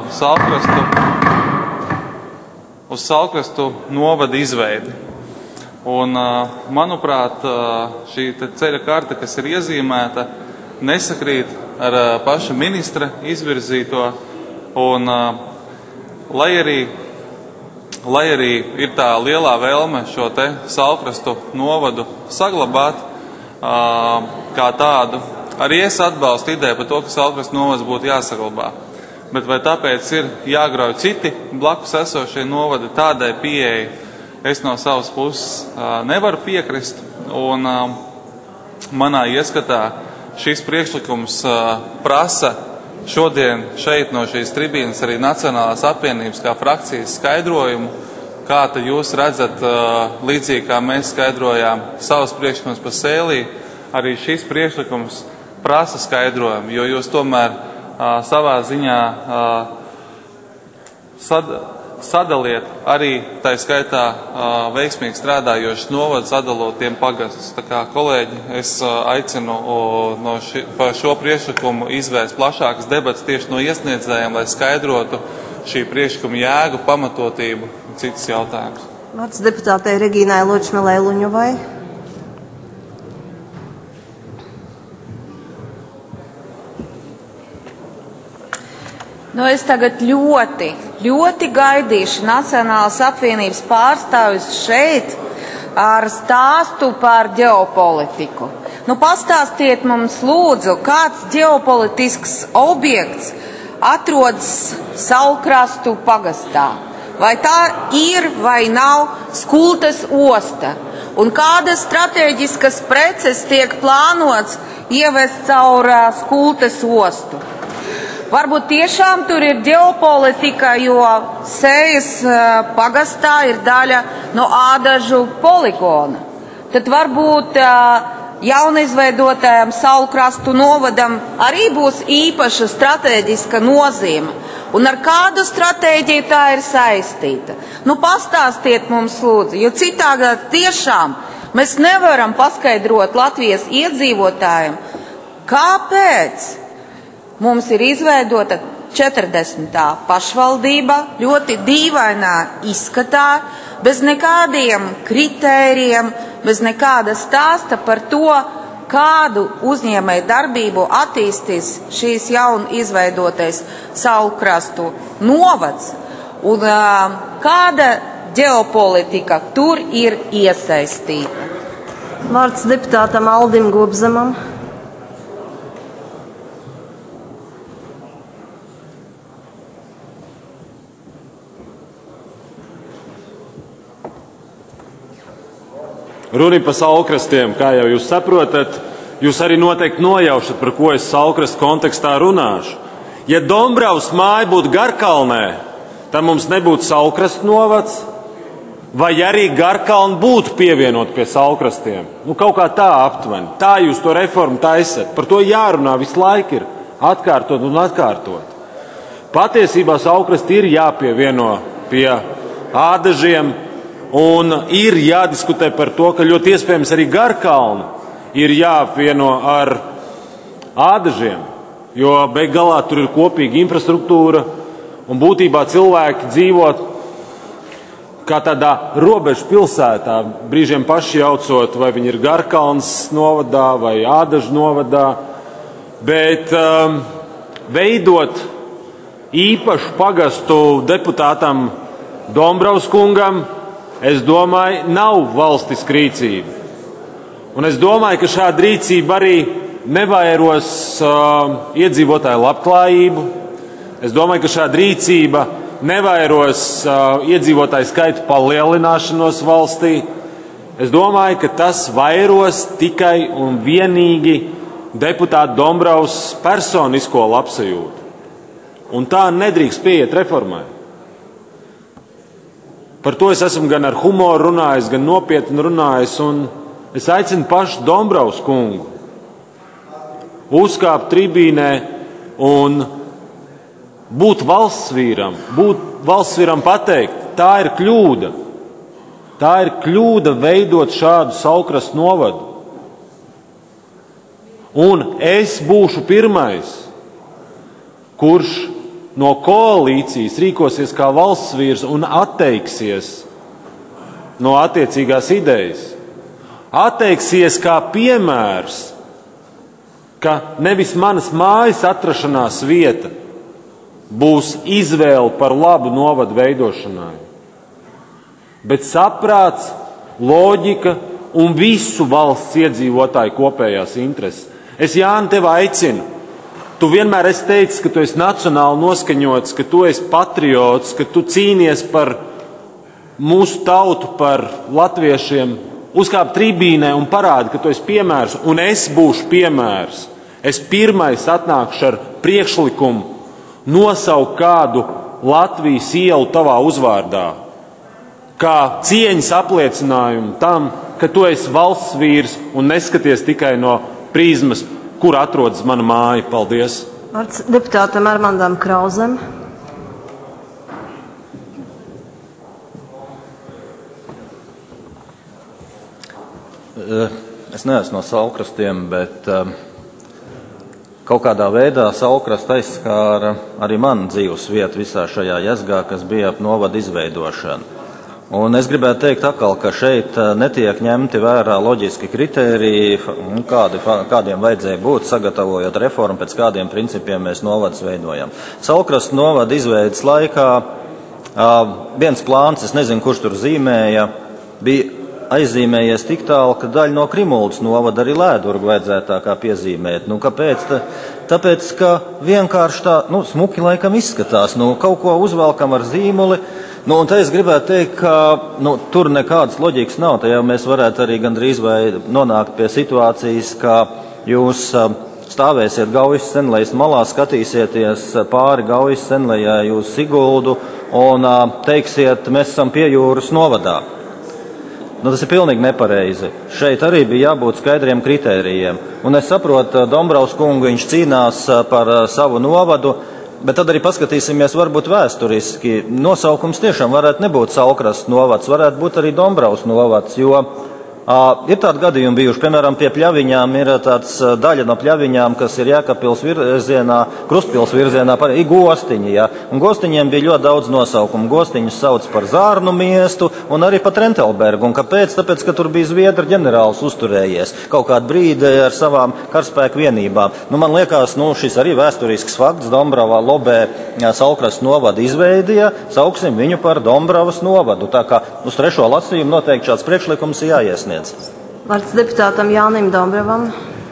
D: Saulkrastu novada izveidi. Un, manuprāt, šī ceļa karte, kas ir iezīmēta, nesakrīt ar paša ministra izvirzīto. Un, lai arī ir tā lielā vēlme šo te Saulkrastu novadu saglabāt kā tādu, arī es atbalstu ideju par to, ka Saulkrastu novads būtu jāsaglabā. Bet vai tāpēc ir jāgrauj citi blakus esošie novadi, tādai pieeja es no savas puses nevaru piekrist. Un manā ieskatā šis priekšlikums prasa šodien šeit no šīs tribīnas arī Nacionālās apvienības kā frakcijas skaidrojumu, kā tad jūs redzat, līdzīgi kā mēs skaidrojām savus priekšlikumus par Sēlī, arī šis priekšlikums prasa skaidrojumu, jo jūs tomēr savā ziņā sadaliet arī tā skaitā veiksmīgi strādājošas novads, sadalot tiem pagastus. Tā kā, kolēģi, es aicinu par šo priekšlikumu izvērst plašākas debatas tieši no iesniedzējiem, lai skaidrotu šī priekšlikuma jēgu, pamatotību un citas jautājumus.
A: Vārds deputātei Regīnai Ločmelei Luņuvai.
B: Es tagad ļoti gaidīšu Nacionālās apvienības pārstāvis šeit ar stāstu par ģeopolitiku. Pastāstiet mums lūdzu, kāds ģeopolitisks objekts atrodas Saulkrastu pagastā. Vai tā ir vai nav Skultes osta? Un kādas strateģiskas preces tiek plānots ievest caur Skultes ostu? Varbūt tiešām tur ir ģeopolitika, jo Sējas pagastā ir daļa no Ādažu poligona. Tad varbūt jaunizveidotajam Saulkrastu novadam arī būs īpaša strateģiska nozīme. Un ar kādu stratēģiju tā ir saistīta? Pastāstiet mums lūdzu, jo citādi tiešām mēs nevaram paskaidrot Latvijas iedzīvotājiem, kāpēc mums ir izveidota 40. pašvaldība ļoti dīvainā izskatā, bez nekādiem kritērijiem, bez nekāda stāsta par to, kādu uzņēmēju darbību attīstīs šīs jaun izveidotais Saulkrastu novads un kāda ģeopolitika tur ir iesaistīta.
A: Vārds deputātam Aldim Gobzemam.
J: Runa par Saulkrastiem, kā jau jūs saprotat, jūs arī noteikti nojaušat, par ko es Saulkrastu kontekstā runāšu. Ja Dombravas māja būtu Garkalnē, tad mums nebūtu Saulkrastu novads, vai arī Garkalna būtu pievienot pie Saulkrastiem. Kaut kā tā aptuveni. Tā jūs to reformu taisat. Par to jārunā visu laiku ir atkārtot un atkārtot. Patiesībā Saulkrasti ir jāpievieno pie Ādažiem. Un ir jādiskutē par to, ka ļoti iespējams arī Garkalna ir jāapvieno ar Ādažiem, jo beig galā tur ir kopīga infrastruktūra un būtībā cilvēki dzīvo kā tādā robežu pilsētā, brīžiem paši jaucot, vai viņi ir Garkalnas novadā vai Ādažu novadā, bet veidot īpašu pagastu deputātam Dombravas kungam, es domāju, nav valstiska rīcība. Un es domāju, ka šāda rīcība arī nevairos iedzīvotāju labklājību. Es domāju, ka šāda rīcība nevairos iedzīvotāju skaitu palielināšanos valstī. Es domāju, ka tas vairos tikai un vienīgi deputāta Dombravas personisko labsajūtu. Un tā nedrīkst pieiet reformai. Par to es esmu gan ar humoru runājis, gan nopietni runājis, un es aicinu pašu Dombravas kungu uzkāpt tribīnē un būt valsts vīram pateikt, tā ir kļūda. Tā ir kļūda veidot šādu Saukrastu novadu. Un es būšu pirmais, kurš no koalīcijas rīkosies kā valsts vīrs un atteiksies no attiecīgās idejas. Atteiksies kā piemērs, ka nevis manas mājas atrašanās vieta būs izvēle par labu novadu veidošanai, bet saprāts, loģika un visu valsts iedzīvotāju kopējās intereses. Es, Jāni, tevi aicinu. Tu vienmēr esi teicis, ka tu esi nacionāli noskaņots, ka tu esi patriots, ka tu cīnies par mūsu tautu, par latviešiem. Uzkāp tribīnē un parādi, ka tu esi piemērs, un es būšu piemērs. Es pirmais atnākšu ar priekšlikumu nosaukt kādu Latvijas ielu tavā uzvārdā, kā cieņas apliecinājumu tam, ka tu esi valsts vīrs un neskaties tikai no prizmas, kur atrodas mana māja. Paldies!
A: Vārds deputātam Armandam Krauzem.
C: Es neesmu no Saukrastiem, bet kaut kādā veidā Saukrasta aizskāra arī manu dzīves vietu visā šajā jezgā, kas bija ap novadu izveidošanu. Un es gribētu teikt atkal, ka šeit netiek ņemti vērā loģiski kritēriji, kādiem vajadzēja būt, sagatavojot reformu, pēc kādiem principiem mēs novadus veidojam. Saukrastu novada izveidas laikā viens plāns, es nezinu, kurš tur zīmēja, bija aizzīmējies tik tālu, ka daļa no Krimuldas novada arī Lēdurgu vajadzētu tā kā piezīmēt. Kāpēc? Tāpēc, ka vienkārši tā, smuki laikam izskatās, kaut ko uzvelkam ar zīmuli. Un te es gribētu teikt, ka tur nekādas loģikas nav. Te jau mēs varētu arī gandrīz vai nonākt pie situācijas, ka jūs stāvēsiet Gaujas senlejas malā, skatīsieties pāri Gaujas senlejai uz Siguldu un teiksiet, mēs esam pie jūras novadā. Tas ir pilnīgi nepareizi. Šeit arī bija jābūt skaidriem kritērijiem. Un es saprotu Dombravas kungu, viņš cīnās par savu novadu, bet tad arī paskatīsimies varbūt vēsturiski. Nosaukums tiešām varētu nebūt Saukrastu novads, varētu būt arī Dombravas novads, jo ir tādi gadījumi bijuši, piemēram, pie Pļaviņām ir tāds daļa no Pļaviņām, kas ir Jēkabpils virzienā, Krustpils virzienā, Gostiņi, ja. Un Gostiņiem bija ļoti daudz nosaukumu. Gostiņus sauc par Zārnu miestu un arī par Trentelbergu. Un kāpēc? Tāpēc, ka tur bija Zviedru ģenerālis uzturējies kaut kādu brīdi ar savām karaspēku vienībām. Man liekas, šis arī vēsturisks fakts Dombravā lobē Saukrastu novadu izveidīja, sauksim viņu par Dombravas novadu. Tā kā uz trešo lasījumu noteikti šāds priekšlikums ir jāiesniedz.
A: Vārds deputātam Jānim Dombravam.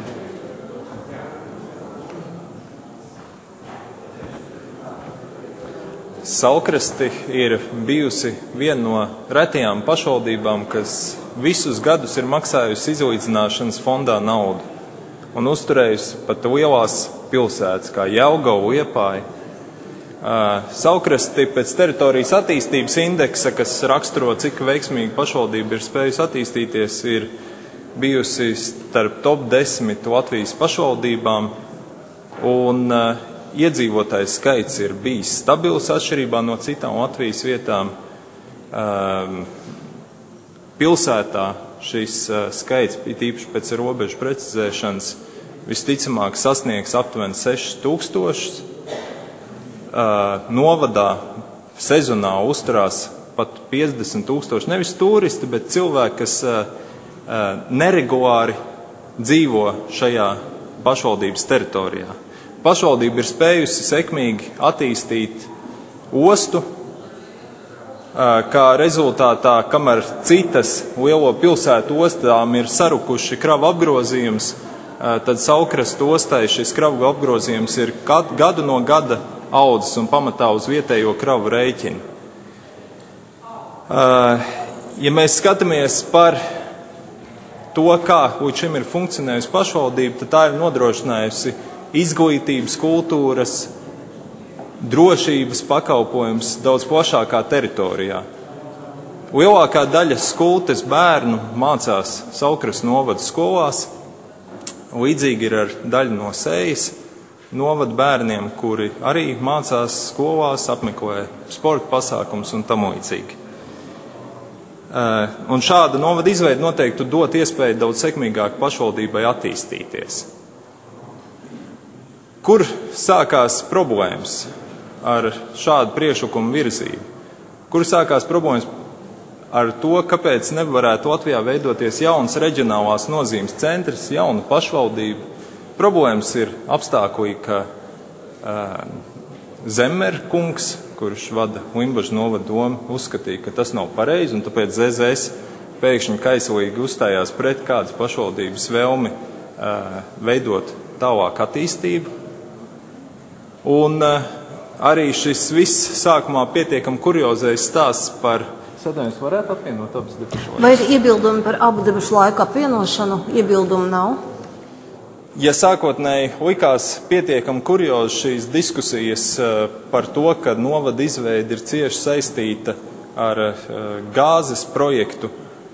K: Saukrasti ir bijusi viena no retajām pašvaldībām, kas visus gadus ir maksājusi izlīdzināšanas fondā naudu un uzturējusi pat lielās pilsētas kā Jelgava, Liepāja. Saukrasti pēc teritorijas attīstības indeksa, kas raksturo, cik veiksmīgi pašvaldība ir spējusi attīstīties, ir bijusi starp top 10 Latvijas pašvaldībām, un iedzīvotājs skaits ir bijis stabils atšķirībā no citām Latvijas vietām. Pilsētā šis skaits, tīpaši pēc robežu precizēšanas, visticamāk sasniegs aptuveni 6000. Novadā sezonā uzturās pat 50,000, nevis turisti, bet cilvēki, kas neregulāri dzīvo šajā pašvaldības teritorijā. Pašvaldība ir spējusi sekmīgi attīstīt ostu, kā rezultātā, kamēr citas lielo pilsētu ostām ir sarukuši kravu apgrozījums, tad Saukrastu ostai šis kravu apgrozījums ir gadu no gada audzis un pamatā uz vietējo kravu rēķinu. Ja mēs skatāmies par to, kā līdz šim ir funkcionējusi pašvaldība, tad tā ir nodrošinājusi izglītības, kultūras, drošības pakalpojums daudz plašākā teritorijā. Lielākā daļa skultes bērnu mācās Saukrastu novada skolās. Līdzīgi ir ar daļu no Sējas novada bērniem, kuri arī mācās skolās, apmeklē sporta pasākums un tam līdzīgi. Un šāda novada izveide noteikti dot iespēju daudz sekmīgāk pašvaldībai attīstīties. Kur sākās problēmas ar šādu priekšlikumu virzību? Kur sākās problēmas ar to, kāpēc nevarētu Latvijā veidoties jauns reģionālās nozīmes centrs, jauna pašvaldība? Problēmas ir apstākļi, ka Zemmer kungs, kurš vada Limbažu novada domu, uzskatīja, ka tas nav pareizi, un tāpēc ZZS pēkšņi kaislīgi uzstājās pret kādas pašvaldības vēlmi veidot tālāk attīstību. Un arī šis viss sākumā pietiekam kuriozais stāsts par sadarbības varētu apvienot abas debašu laikus.
A: Vai ir iebildumi par abu debašu laiku apvienošanu? Iebildumu nav.
K: Ja sākotnēji likās pietiekam kuriozi šīs diskusijas par to, ka novada izveide ir cieši saistīta ar gāzes projektu,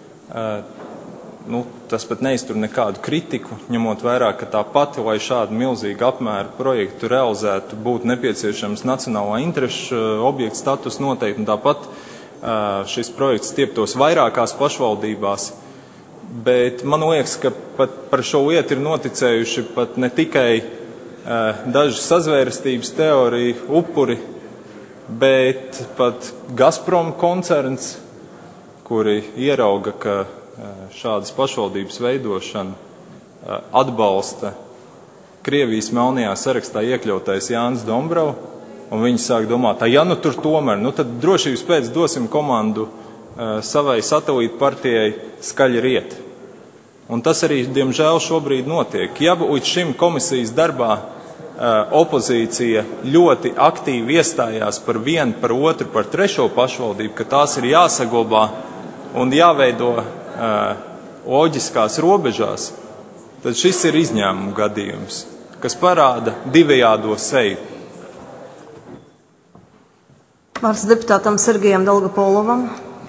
K: tas pat neiztur nekādu kritiku, ņemot vērā, ka tāpat, lai šādu milzīgu apmēru projektu realizētu, būtu nepieciešams nacionālā interešu objekta status noteikti, un tāpat šis projekts stieptos vairākās pašvaldībās. Bet man liekas, ka pat par šo lietu ir noticējuši pat ne tikai daži sazvērestības teoriju upuri, bet pat Gazprom koncerns, kuri ierauga, ka šādas pašvaldības veidošanu atbalsta Krievijas melnajā sarakstā iekļautais Jānis Dombrovs, un viņi sāk domāt, ja nu tur tomēr, tad drošības pēc dosim komandu savai satelītu partijai skaļi riet. Un tas arī, diemžēl, šobrīd notiek. Ja līdz šim komisijas darbā opozīcija ļoti aktīvi iestājās par vienu, par otru, par trešo pašvaldību, ka tās ir jāsaglabā un jāveido loģiskās robežās, tad šis ir izņēmumu gadījums, kas parāda divējādo seju.
A: Vārds deputātam Sergejam Dolgopolovam.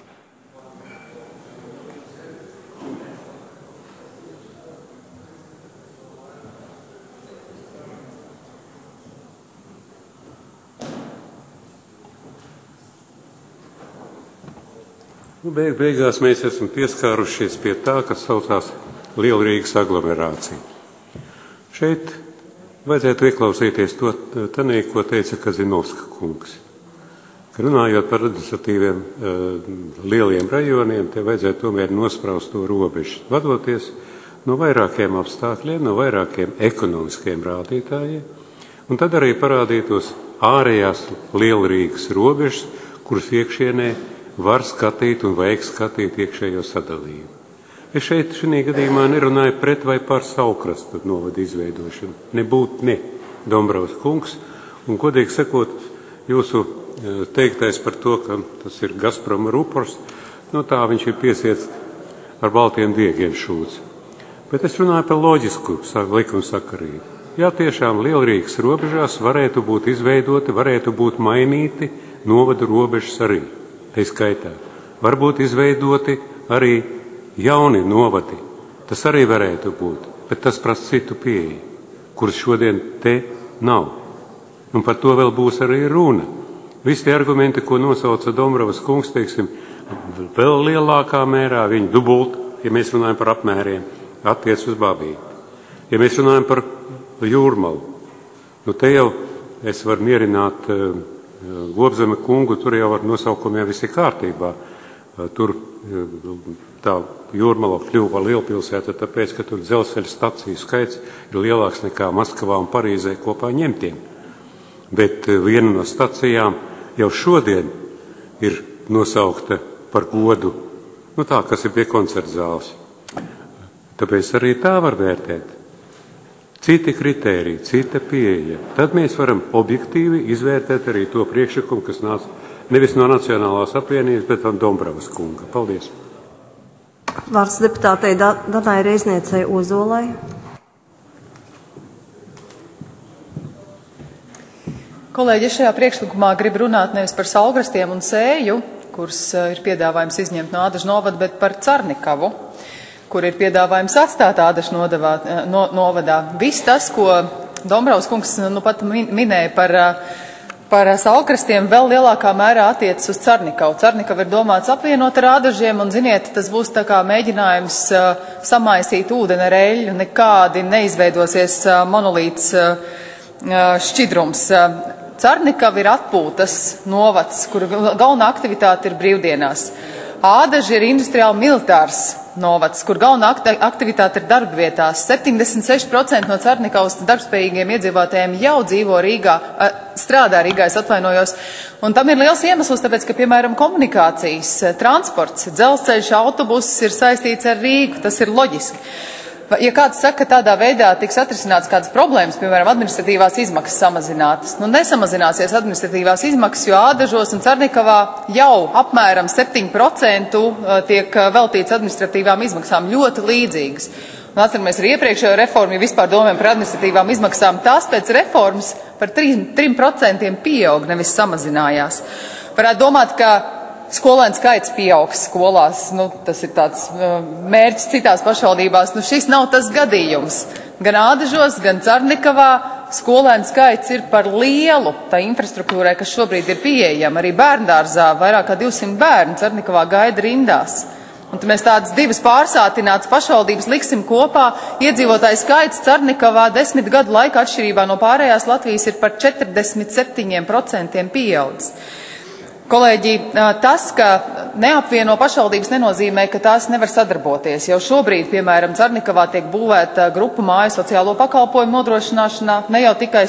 G: Beigās mēs esam pieskārušies pie tā, kas saucās Lielrīgas aglomerācija. Šeit vajadzētu ieklausīties tanī, ko teica Kazinovska kungs. Runājot par administratīviem lieliem rajoniem, te vajadzētu tomēr nospraust to robežu, vadoties no vairākiem apstākļiem, no vairākiem ekonomiskiem rādītājiem, un tad arī parādītos ārējās Lielrīgas robežas, kuras iekšienē var skatīt un vajag skatīt iekšējo sadalījumu. Es šeit šī gadījumā nerunāju pret vai par Saukrastu novada izveidošanu. Nebūtu ne Dombrovs kungs, un godīgi sakot, jūsu teiktais par to, ka tas ir Gazprom rupors, tā viņš ir piesiets ar baltiem diegiem šūts. Bet es runāju par loģisku likumsakarību. Jā, tiešām Lielrīgas robežās varētu būt izveidoti, varētu būt mainīti novada robežas arī. Te skaitā. Varbūt izveidoti arī jauni novadi. Tas arī varētu būt, bet tas prasa citu pieeju, kuras šodien te nav. Un par to vēl būs arī runa. Visi tie argumenti, ko nosauca Dombrovs kungs, teiksim, vēl lielākā mērā viņi dubult, ja mēs runājam par apmēriem, attiec uz Babīti. Ja mēs runājam par Jūrmalu, te jau es varu mierināt Gobzeme kungu, tur jau ar nosaukumiem viss ir kārtībā. Tur tā Jūrmala kļuva par lielpilsētu, tāpēc, ka tur dzelzceļa staciju skaits ir lielāks nekā Maskavā un Parīzē kopā ņemtiem. Bet viena no stacijām jau šodien ir nosaukta par godu, tā, kas ir pie koncerta zāles. Tāpēc arī tā var vērtēt. citi kritēriji, cita pieeja. Tad mēs varam objektīvi izvērtēt arī to priekšlikumu, kas nāca nevis no Nacionālās apvienības, bet no Dombravas kunga. Paldies.
A: Vārds deputātei Danai Reizniecei Ozolai.
L: Kolēģi, es šajā priekšlikumā gribu runāt nevis par Saulgrastiem un Sēju, kurus ir piedāvājums izņemt no Ādažu novada, bet par Carnikavu, kur ir piedāvājums atstāt Ādažu novadā. Viss tas, ko Dombravas kungs pat minēja par Saulgrastiem, vēl lielākā mērā attiecas uz Carnikavu. Carnikava ir domāts apvienot ar Ādažiem, un, ziniet, tas būs tā kā mēģinājums samaisīt ūdeni ar eļļu, nekādi neizveidosies monolīts šķidrums. Carnikava ir atpūtas novads, kur galvenā aktivitāte ir brīvdienās. Ādaži ir industriāli militārs novads, kur galvenā aktivitāte ir darbvietās. 76% no Carnikavas darbspējīgiem iedzīvotājiem jau dzīvo Rīgā, strādā Rīgā, es atvainojos. Un tam ir liels iemesls, tāpēc, ka, piemēram, komunikācijas, transports, dzelzceļš, autobuss ir saistīts ar Rīgu. Tas ir loģiski. Ja kāds saka, ka tādā veidā tiks atrisināts kādas problēmas, piemēram, administratīvās izmaksas samazinātas, nesamazināsies administratīvās izmaksas, jo Ādažos un Carnikavā jau apmēram 7% tiek veltīts administratīvām izmaksām, ļoti līdzīgas. Un atceramies ar iepriekšējo reformu, ja vispār domājam par administratīvām izmaksām, tās pēc reformas par 3% pieaug, nevis samazinājās. Varētu domāt, ka skolēnu skaits pieaugs skolās, tas ir tāds mērķis citās pašvaldībās. Šis nav tas gadījums. Gan Ādažos, gan Carnikavā skolēnu skaits ir par lielu tā infrastruktūrai, kas šobrīd ir pieejama. Arī bērndārzā vairāk kā 200 bērnu Carnikavā gaida rindās. Un tad mēs tādas divas pārsātinātas pašvaldības liksim kopā. Iedzīvotāju skaits Carnikavā 10 gadu laikā atšķirībā no pārējās Latvijas ir par 47% pieaudzis. Kolēģi, tas, ka neapvieno pašvaldības, nenozīmē, ka tās nevar sadarboties. Jau šobrīd, piemēram, Carnikavā tiek būvēta grupu māju sociālo pakalpojumu nodrošināšanā, ne jau tikai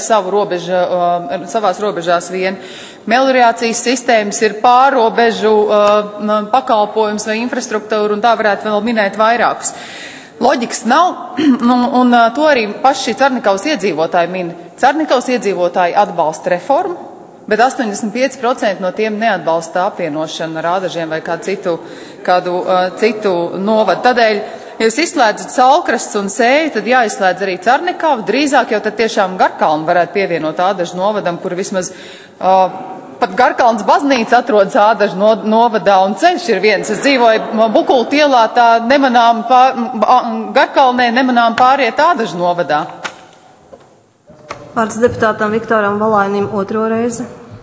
L: savās robežās vien. Meliorācijas sistēmas ir pārrobežu pakalpojums vai infrastruktūra, un tā varētu vēl minēt vairākus. Loģikas nav, un to arī paši Carnikavas iedzīvotāji min. Carnikavas iedzīvotāji atbalsta reformu, bet 85% no tiem neatbalsta apvienošanu ar Ādažiem vai kādu citu novadu. Tādēļ, ja jūs izslēdzat Saulkrasts un Sēju, tad jāizslēdz arī Carnikavu. Drīzāk jau tad tiešām Garkalnu varētu pievienot Ādažu novadam, kur vismaz pat Garkalnas baznīca atrodas Ādažu novadā un ceļš ir viens. Es dzīvoju Bukultu ielā, tā Garkalnē nemanām pāriet Ādažu novadā.
A: Vārds deputātam Viktoram Valainim otro reizi.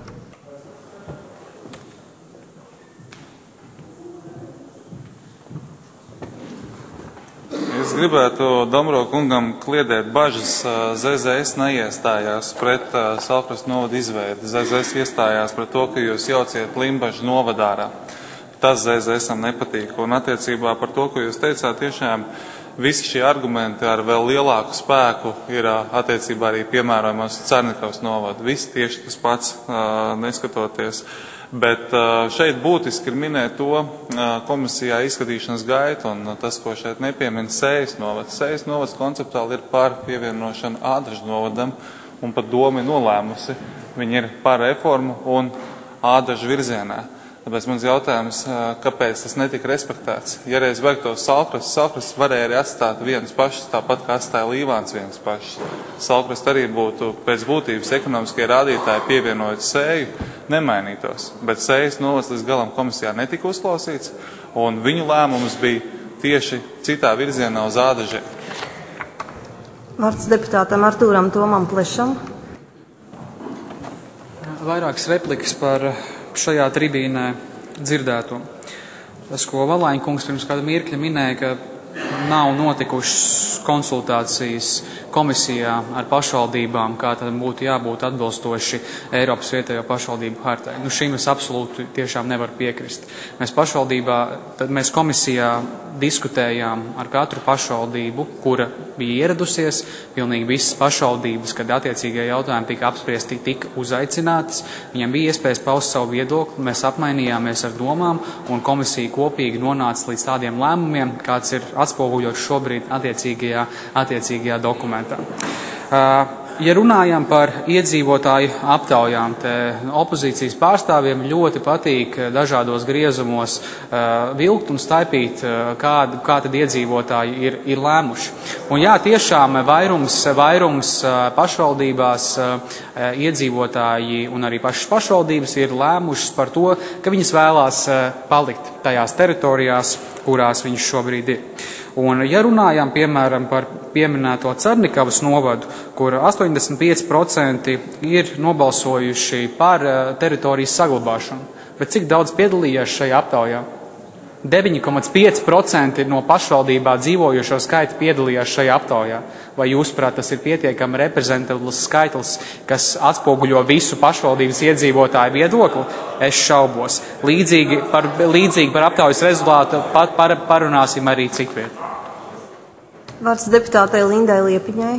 D: Es gribētu Dombro kungam kliedēt bažas. ZZS neiestājās pret Saulkrastu novadu izveidi. ZZS iestājās pret to, ka jūs jauciet Limbažu novadārā. Tas ZZSam nepatīk. Un attiecībā par to, ko jūs teicāt, tiešām visi šie argumenti ar vēl lielāku spēku ir attiecībā arī piemērojami uz Carnikavas novadu. Viss tieši tas pats, neskatoties. Bet šeit būtiski ir minēt to komisijā izskatīšanas gaitu, un tas, ko šeit nepiemina Sējas novads. Sējas novads konceptuāli ir par pievienošanu Ādažu novadam, un pat doma ir nolēmusi. Viņi ir par reformu un Ādažu virzienā. Tāpēc mans jautājums, kāpēc tas netika respektēts? Ja reiz vajag to Saulkrasts varēja arī atstāt vienas pašas, tāpat kā atstāja Līvāns vienas pašas. Saulkrasts arī būtu pēc būtības ekonomiskie rādītāji pievienojot Sēju, nemainītos. Bet Sējas novads līdz galam komisijā netika uzklausīts, un viņu lēmums bija tieši citā virzienā uz Ādažiem.
A: Vārds deputātam Artūram Tomam Plešam.
I: Vairākas replikas par šajā tribīnē dzirdēto. Tas, ko Valaiņa kungs pirms kāda mirkļa minēja, ka nav notikušas konsultācijas komisijā ar pašvaldībām, kā tad būtu jābūt atbilstoši Eiropas vietējo pašvaldību hartai. Šīm es absolūti tiešām nevaru piekrist. Mēs komisijā diskutējām ar katru pašvaldību, kura bija ieradusies, pilnīgi visas pašvaldības, kad attiecīgie jautājumi tika apspriesti, tika uzaicinātas. Viņam bija iespējas paust savu viedokli, mēs apmainījāmies ar domām, un komisija kopīgi nonāca līdz tādiem lēmumiem, kāds ir atspoguļots atspoguļots šobrīd attiecīgajā dokumentā. Ja runājam par iedzīvotāju aptaujām, te opozīcijas pārstāvjiem ļoti patīk dažādos griezumos vilkt un staipīt, kā tad iedzīvotāji ir lēmuši. Un jā, tiešām vairums pašvaldībās iedzīvotāji un arī pašas pašvaldības ir lēmušas par to, ka viņas vēlās palikt tajās teritorijās, kurās viņas šobrīd ir. Un, ja runājam, piemēram, par pieminēto Carnikavas novadu, kur 85% ir nobalsojuši par teritorijas saglabāšanu, bet cik daudz piedalījās šajā aptaujā? 9,5% no pašvaldībā dzīvojošo skaita piedalījās šajā aptaujā. Vai jūsuprāt, tas ir pietiekami reprezentatīvs skaitlis, kas atspoguļo visu pašvaldības iedzīvotāju viedokli? Es šaubos. Līdzīgi par aptaujas rezultātu parunāsim arī citviet.
A: Vārds deputātei Lindai Liepiņai.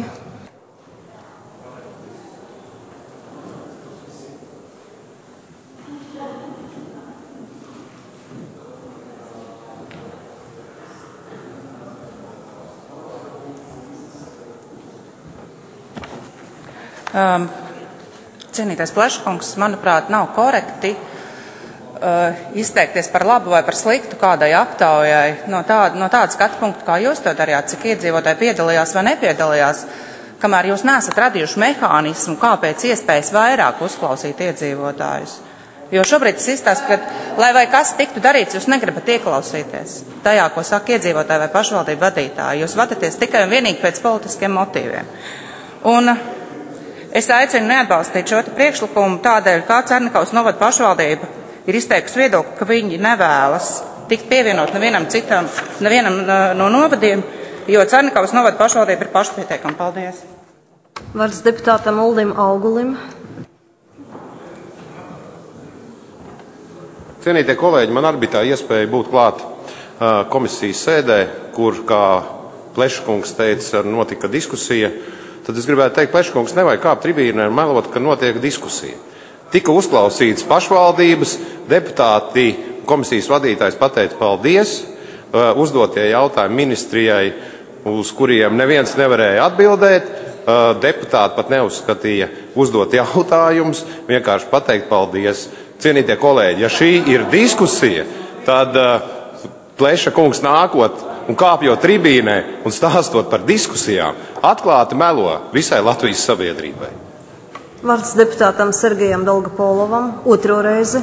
E: Cienītais Pleškungs, manuprāt, nav korekti izteikties par labu vai par sliktu kādai aptaujai no tāda skatu punkta, kā jūs to darījāt, cik iedzīvotāji piedalījās vai nepiedalījās, kamēr jūs neesat radījuši mehānismu, kāpēc iespējas vairāk uzklausīt iedzīvotājus. Jo šobrīd tas izstāsta, ka, lai vai kas tiktu darīts, jūs negribat ieklausīties tajā, ko saka iedzīvotāji vai pašvaldību vadītāji. Jūs vadaties tikai un vienīgi pēc politiskiem motīviem. Un es aicinu neatbalstīt šo priekšlikumu tādēļ, kā Carnikavas novada pašvaldība ir izteikusi viedokli, ka viņi nevēlas tikt pievienot nevienam no novadiem, jo Carnikavas novada pašvaldība ir pašpietiekama. Paldies.
A: Vārds deputātam Uldim Augulim.
H: Cienītie kolēģi, man arī bija tā iespēja būt klāt komisijas sēdē, kur, kā Pleškungs teica, notika diskusija. Tad es gribētu teikt, Pleškungs, nevajag kāpt tribīnē un melot, ka notiek diskusija. Tika uzklausīts pašvaldības, deputāti, komisijas vadītājs pateica paldies, uzdotie jautājumi ministrijai, uz kuriem neviens nevarēja atbildēt, deputāti pat neuzskatīja uzdot jautājumus, vienkārši pateikt paldies. Cienītie kolēģi, ja šī ir diskusija, tad Pleša kungs nākot un kāpjot tribīnē un stāstot par diskusijām, atklāti melo visai Latvijas sabiedrībai.
A: Vārds deputātam Sergejam Dolgopolovam otro reizi.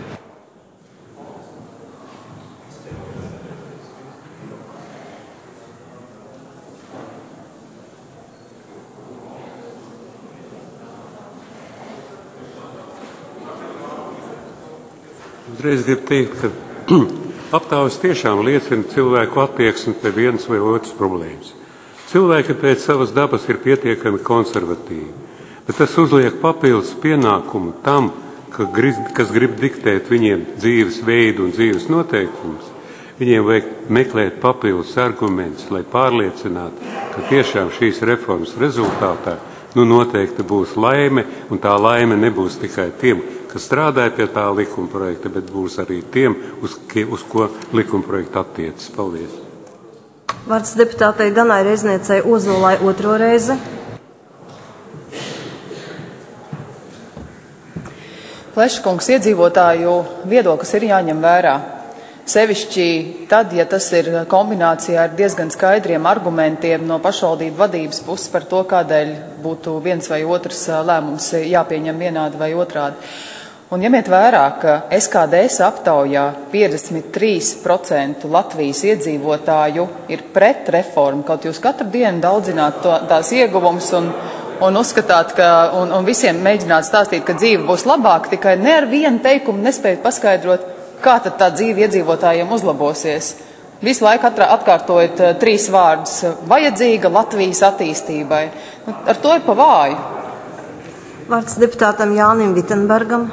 G: Uzreiz gribu teikt, ka aptaujas tiešām liecina cilvēku attieksmi pie vienas vai otras problēmas. Cilvēki pēc savas dabas ir pietiekami konservatīvi, bet tas uzliek papildus pienākumu tam, kas grib diktēt viņiem dzīves veidu un dzīves noteikumus. Viņiem vajag meklēt papildus argumentus, lai pārliecinātu, ka tiešām šīs reformas rezultātā noteikti būs laime, un tā laime nebūs tikai tiem, kas strādāja pie tā likumprojekta, bet būs arī tiem, uz ko likumprojekta attiecas. Paldies.
A: Vārds deputātei Danai Rezniecei Ozolai otro reizi.
L: Pleškungs, iedzīvotāju viedoklis ir jāņem vērā. Sevišķi tad, ja tas ir kombinācijā ar diezgan skaidriem argumentiem no pašvaldību vadības puses par to, kādēļ būtu viens vai otrs lēmums jāpieņem vienādi vai otrādi. Un ņemiet vērā, ka SKDS aptaujā 53% Latvijas iedzīvotāju ir pret reformu, kaut jūs katru dienu daudzināt tās ieguvumus un uzskatāt, un visiem mēģināt stāstīt, ka dzīve būs labāka, tikai ne ar vienu teikumu nespējat paskaidrot, kā tad tā dzīve iedzīvotājiem uzlabosies. Visu laiku atkārtojot 3 vārdus - vajadzīga Latvijas attīstībai. Ar to ir pa vāju.
A: Vārds deputātam Jānim Vitenbergam.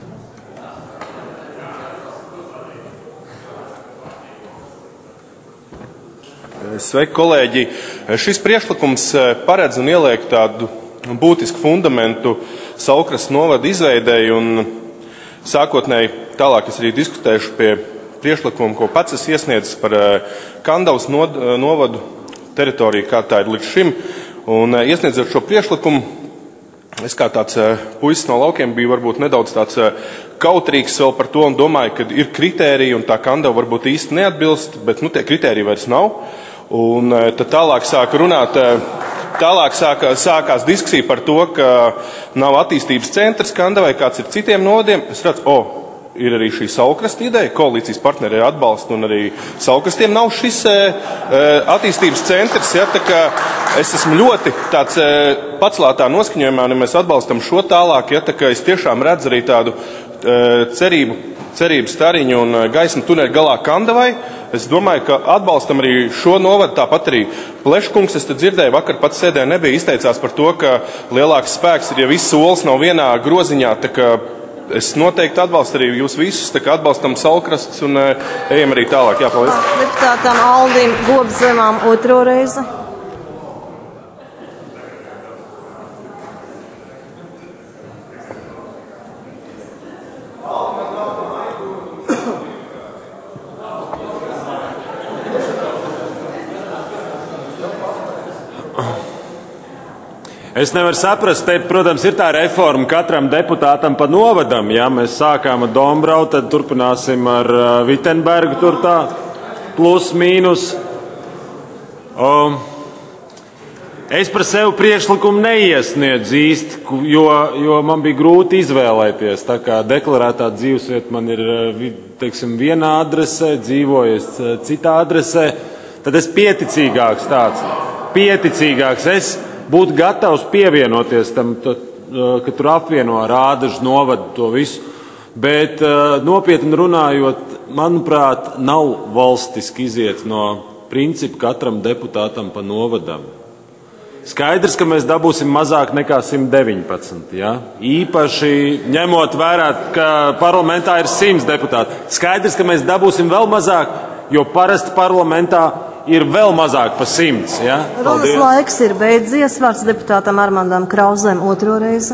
M: Sveiki, kolēģi! Šis priekšlikums paredz un ieliek tādu būtisku fundamentu Saukrastas novada izveidei, un sākotnēji tālāk es arī diskutēšu pie priekšlikumu, ko pats es iesniedzis par Kandavas novadu teritoriju, kā tā ir līdz šim. Un iesniedzot šo priekšlikumu, es kā tāds puisis no laukiem biju varbūt nedaudz tāds kautrīgs vēl par to un domāju, ka ir kritēriji un tā Kandava varbūt īsti neatbilst, bet tie kritēriji vairs nav. Un tad tālāk sāka runāt, sākās diskusija par to, ka nav attīstības centrs Kandavai, kāds ir citiem novadiem. Es redzu, ir arī šī Saulkrasta ideja, koalīcijas partneri atbalsta, un arī Saulkrastiem nav šis attīstības centrs. Ja, tā kā es esmu ļoti tāds pacēlātā noskaņojumā, un mēs atbalstam šo tālāk. Ja, tā kā es tiešām redzu arī tādu cerību stariņu un gaismu tuneļu galā Kandavai. Es domāju, ka atbalstam arī šo novadu, tāpat arī Pleškungs, es te dzirdēju, vakar pats sēdē nebija, izteicās par to, ka lielāks spēks ir, ja viss solis nav vienā groziņā, tā kā es noteikti atbalstu arī jūs visus, tā kā atbalstam Saulkrasts un ejam arī tālāk. Jā, paldies.
A: Deputātam Aldim Gobzemam otro reizi.
J: Es nevaru saprast, te, protams, ir tā reforma katram deputātam pa novadam. Ja? Mēs sākām ar Dombrau, tad turpināsim ar Vitenbergu, tur tā plus, mīnus. Es par sevi priekšlikumu neiesniedzu īsti, jo man bija grūti izvēlēties. Tā kā deklarētā dzīvesvieta man ir, teiksim, vienā adresē, dzīvoju citā adresē, tad es pieticīgāks tāds. Es būtu gatavs pievienoties tam, ka tur apvieno ar Ādažu novadu to visu. Bet nopietni runājot, manuprāt, nav valstiski iziet no principa katram deputātam pa novadam. Skaidrs, ka mēs dabūsim mazāk nekā 119. Ja? Īpaši ņemot vērā, ka parlamentā ir 100 deputāti. Skaidrs, ka mēs dabūsim vēl mazāk, jo parasti parlamentā ir vēl mazāk pa 100. Ja?
A: Runas laiks ir beidzies. Vārds deputātam Armandam Krauzēm otro reizi.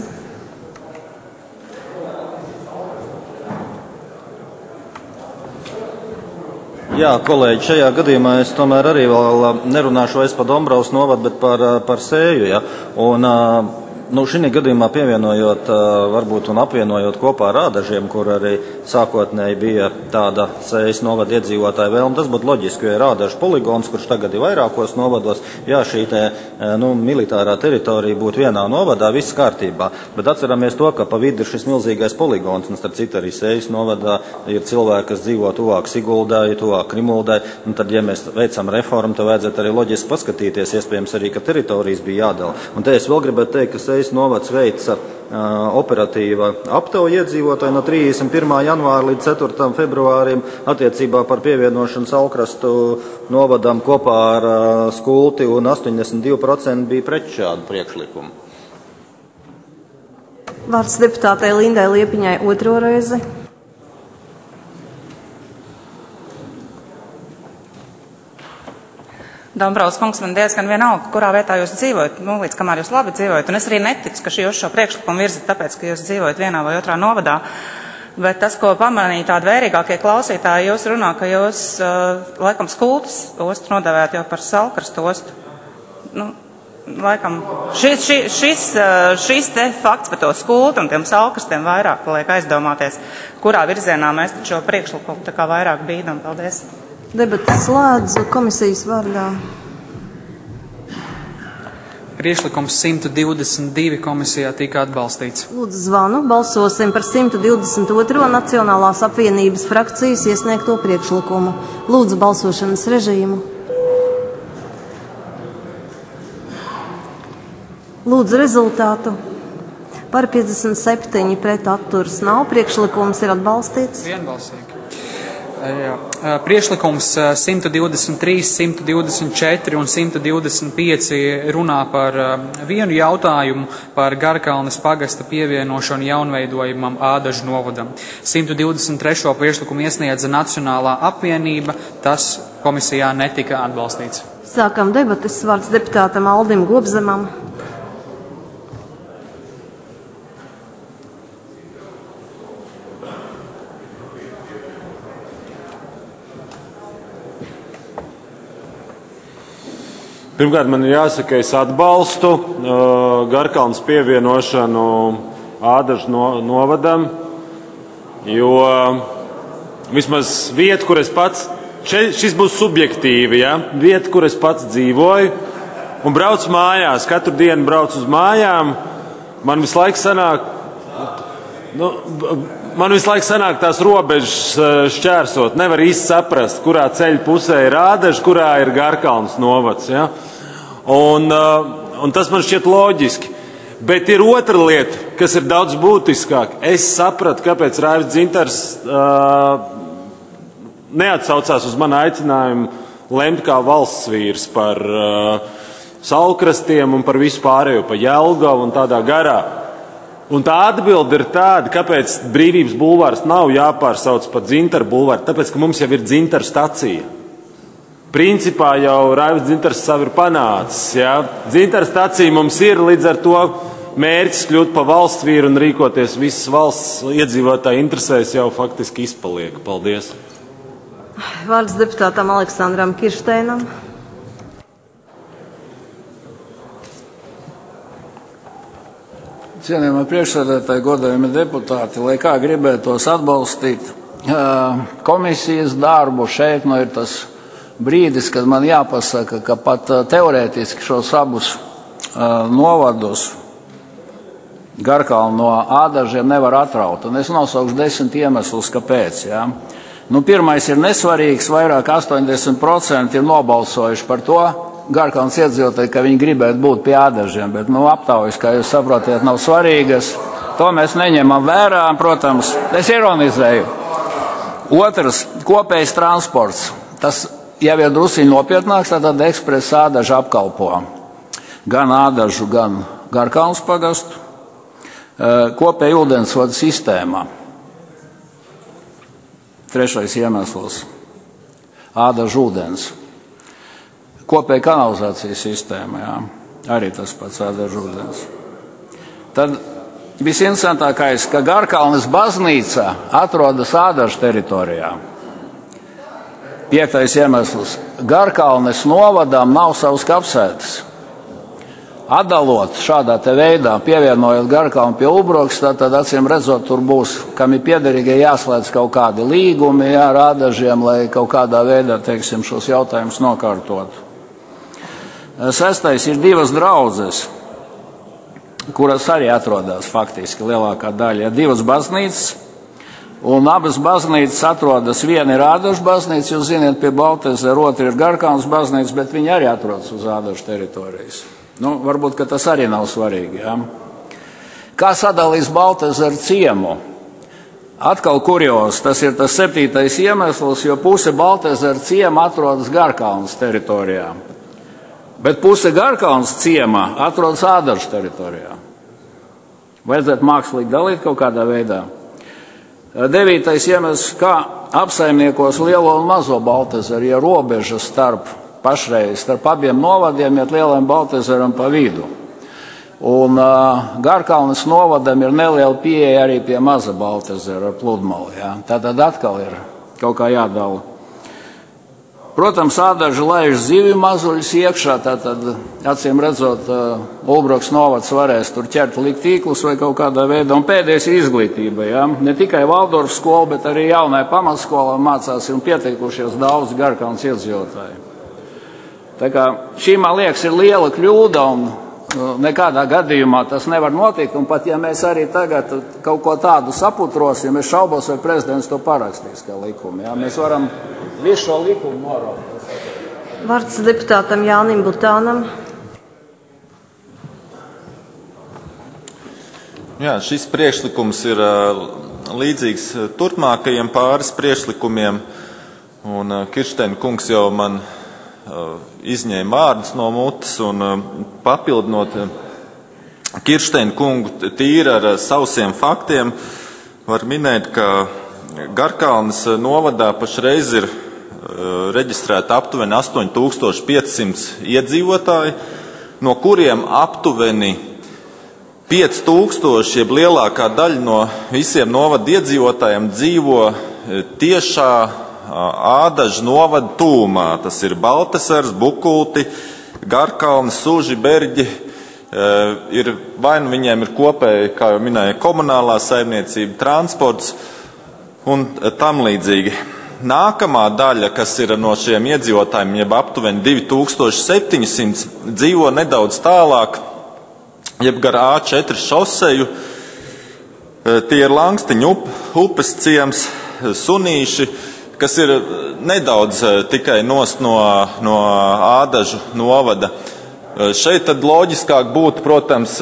C: Jā, kolēģi, šajā gadījumā es tomēr arī vēl nerunāšu vairs par Dombravas novadu, bet par Sēju. Ja? Un, šī gadījumā pievienojot, varbūt un apvienojot kopā ar Ādažiem, kur arī sākotnēji bija tāda Sējas novada iedzīvotāja vēlme, tas būtu loģiski, jo ir Ādažu poligons, kurš tagad ir vairākos novados. Jā, šī militārā teritorija būtu vienā novadā, viss kārtībā. Bet atceramies to, ka pa vidu ir šis milzīgais poligons, un starp citu arī Sējas novadā ir cilvēki, kas dzīvo tuvāk Siguldai, tuvāk Krimuldai. Un tad, ja mēs veicam reformu, tad vajadzētu arī loģiski paskatīties, iespējams arī, ka teritorijas bija jādala. Un te es vēl gribētu teikt, ka Sējas novads veica operatīva aptauja iedzīvotāji no 31. janvāra līdz 4. februārim attiecībā par pievienošanu Saulkrastu novadam kopā ar Skulti, un 82% bija pret šādu priekšlikumu.
A: Vārds deputātei Lindai Liepiņai otro reizi.
E: Dombravas kungs, man diezgan vienalga, kurā vietā jūs dzīvojat, līdz kamēr jūs labi dzīvojat. Un es arī neticu, ka jūs šo priekšlikumu virzat tāpēc, ka jūs dzīvojat vienā vai otrā novadā. Bet tas, ko pamanīja tādi vērīgākie klausītāji, jūs runā, ka jūs laikam Skultas ostu nodevējat jau par Saulkrastu ostu. Laikam šis te fakts par to Skultu un tiem Saulkrastiem vairāk liek aizdomāties, kurā virzienā mēs šo priekšlikumu tā kā vairāk bīdam. Paldies.
A: Debates slēdzu komisijas vārdā.
I: Priekšlikums 122 komisijā tika atbalstīts.
A: Lūdzu zvanu, balsosim par 122. Nacionālās apvienības frakcijas iesniegto priekšlikumu. Lūdzu balsošanas režīmu. Lūdzu rezultātu. Par 57 pret atturas nav. Priekšlikums ir atbalstīts.
I: Vienbalsīgi. Jā. Priekšlikums 123, 124 un 125 runā par vienu jautājumu par Garkalnes pagasta pievienošanu jaunveidojumam Ādažu novadam. 123. priekšlikumu iesniedza Nacionālā apvienība, tas komisijā netika atbalstīts.
A: Sākam debates. Vārds deputātam Aldim Gobzemam.
J: Pirmkārt, man ir jāsaka, es atbalstu Garkalnes pievienošanu Ādažu novadam, jo vismaz vieta, kur es pats, šis būs subjektīvi, ja? Vieta, kur es pats dzīvoju un braucu mājās, katru dienu braucu uz mājām, man visu laiku sanāk tās robežas šķērsot. Nevar īsti saprast, kurā ceļa pusē ir Ādaža, kurā ir Garkalnes novads. Ja? Un tas man šķiet loģiski. Bet ir otra lieta, kas ir daudz būtiskāk. Es sapratu, kāpēc Raivis Dzintars neatsaucās uz manu aicinājumu lemt kā valsts vīrs par Saulkrastiem un par visu pārējo, pa Jelgavu un tādā garā. Un tā atbilde ir tāda, kāpēc Brīvības bulvārs nav jāpārsauc par Dzintara bulvāru, tāpēc, ka mums jau ir Dzintara stacija. Principā jau Raivis Dzintars savu ir panācis. Ja? Dzintara stacija mums ir, līdz ar to mērķis kļūt par valsts vīru un rīkoties visas valsts iedzīvotāju interesēs jau faktiski izpaliek. Paldies.
A: Vārds deputātam Aleksandram Kiršteinam.
N: Cienījamie priekšsēdētāji, godājami deputāti, lai kā gribētos atbalstīt komisijas darbu, šeit ir tas brīdis, kad man jāpasaka, ka pat teorētiski šos abus novadus Garkalnu no Ādažiem nevar atraut. Un es nosaukšu 10 iemeslus, kāpēc. Ja? Pirmais ir nesvarīgs, vairāk 80% ir nobalsojuši par to, Garkalnes iedzīvotāji, ka viņi gribētu būt pie Ādažiem, bet aptaujas, kā jūs saprotiet, nav svarīgas. To mēs neņemam vērā, protams, es ironizēju. Otrs, kopējs transports. Tas jau ir drusciņ nopietnāks, tad Ekspress Ādažu apkalpo gan Ādažu, gan Garkalnes pagastu. Kopēja ūdensvadu sistēmā. Trešais iemesls – Ādažu ūdens. Kopēja kanalizācijas sistēma, jā. Arī tas pats Ādažu ūdens. Tad visinteresantākais, ka Garkalnes baznīca atrodas Ādažu teritorijā. Piektais iemesls – Garkalnes novadām nav savas kapsētas. Atdalot šādā te veidā, pievienojot Garkalnu pie Ulbroksta, tad acīm redzot, tur būs, kam ir piederīgi jāslēdz kaut kādi līgumi, jā, ar Ādažiem, lai kaut kādā veidā, teiksim, šos jautājumus nokārtotu. Sestais ir divas draudzes, kuras arī atrodas faktiski lielākā daļa. Divas baznīcas, un abas baznīcas atrodas, viena ir Ādažu baznīca, jūs ziniet, pie Baltezera, otra ir Garkalnes baznīca, bet viņi arī atrodas uz Ādažu teritorijas. Varbūt, ka tas arī nav svarīgi. Ja? Kā sadalīs Baltezeru ciemu? Atkal kurjos, tas ir tas 7. iemesls, jo puse Baltezeru ciema atrodas Garkalnes teritorijā. Bet puse Garkalnes ciema atrodas Ādažu teritorijā. Vajadzētu mākslīgi dalīt kaut kādā veidā. 9. iemesls, kā apsaimniekos lielo un mazo Baltezeru, ja robeža starp abiem novadiem iet Lielam Baltezeram pa vidu. Un Garkalnes novadam ir neliela pieeja arī pie maza Baltezera ar pludmali. Ja? Tātad atkal ir kaut kā jādala. Protams, Ādaži laiž zivju mazuļus iekšā, tātad, acīm redzot, Ulbroks novads varēs tur ķert likt tīklus vai kaut kādā veidā. Un pēdējais ir izglītība. Ja? Ne tikai Valdorfas skola, bet arī jaunai pamatskolā mācās un pieteikušies daudz Garkalnes iedzīvotāji. Tā kā šī, man liekas, ir liela kļūda un nekādā gadījumā tas nevar notikt. Un pat ja mēs arī tagad kaut ko tādu saputrosim, es šaubos, vai prezidents to parakstīs kā likumu. Ja? Mēs varam visu šo likumu noraukt.
A: Vārds deputātam Jānim Butānam.
C: Jā, šis priekšlikums ir līdzīgs turpmākajiem pāris priekšlikumiem. Un Kiršteina kungs jau man izņēma vārdus no mutes un papildinot Kiršteina kungu tīri ar sausiem faktiem, var minēt, ka Garkalnes novadā pašreiz ir reģistrēta aptuveni 8500 iedzīvotāji, no kuriem aptuveni 5000, jeb lielākā daļa no visiem novada iedzīvotājiem dzīvo tiešā Ādažu novada tūmā. Tas ir Baltezers, Bukulti, Garkalni, Suži, Berģi. Ir vai nu viņiem ir kopēji, kā jau minēja, komunālā saimniecība, transports un tam līdzīgi. Nākamā daļa, kas ir no šiem iedzīvotājiem, jeb aptuveni 2700, dzīvo nedaudz tālāk, jeb gar A4 šoseju. Tie ir Langstiņu upes ciems, Sunīši, kas ir nedaudz tikai nost no Ādažu novada. Šeit tad loģiskāk būtu, protams,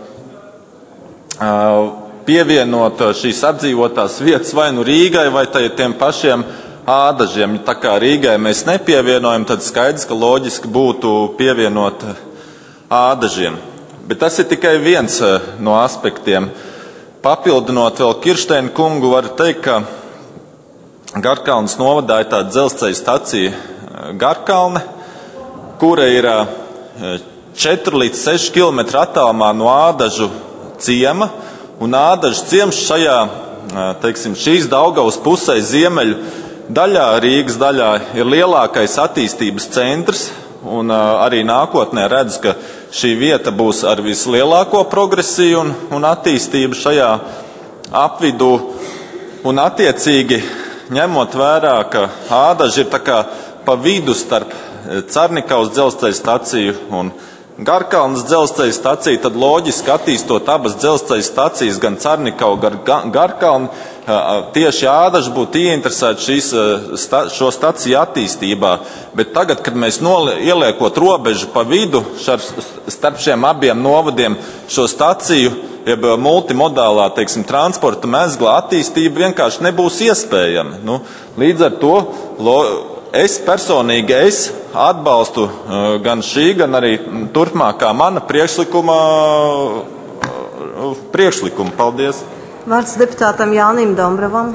C: pievienot šīs apdzīvotās vietas vai nu Rīgai, vai tiem pašiem Ādažiem. Tā kā Rīgai mēs nepievienojam, tad skaidrs, ka loģiski būtu pievienot Ādažiem. Bet tas ir tikai viens no aspektiem. Papildinot vēl Kiršteina kungu, var teikt, ka Garkalnes novadā ir tāda dzelzceļa stacija Garkalne, kura ir 4 līdz 6 km attālumā no Ādažu ciema, un Ādažu ciems šajā, teiksim, šīs Daugavas pusē ziemeļu daļā, Rīgas daļā, ir lielākais attīstības centrs, un arī nākotnē redz, ka šī vieta būs ar vislielāko progresiju un attīstību šajā apvidū, un attiecīgi ņemot vērā, ka Ādaži ir tā kā pa vidu starp Carnikavas dzelzceļa staciju un Garkalnes dzelzceļa staciju, tad loģiski attīstot abas dzelzceļa stacijas, gan Carnikavu, gan Garkalni, tieši Ādaži būtu ieinteresēti šo staciju attīstībā. Bet tagad, kad mēs ieliekot robežu pa vidu starp šiem abiem novadiem, šo staciju, jeb multimodālā, teiksim, transporta mezgla attīstība vienkārši nebūs iespējama. Līdz ar to es personīgi atbalstu gan šī, gan arī turpmākā mana priekšlikuma. Paldies.
A: Vārds deputātam Jānim Dombravam.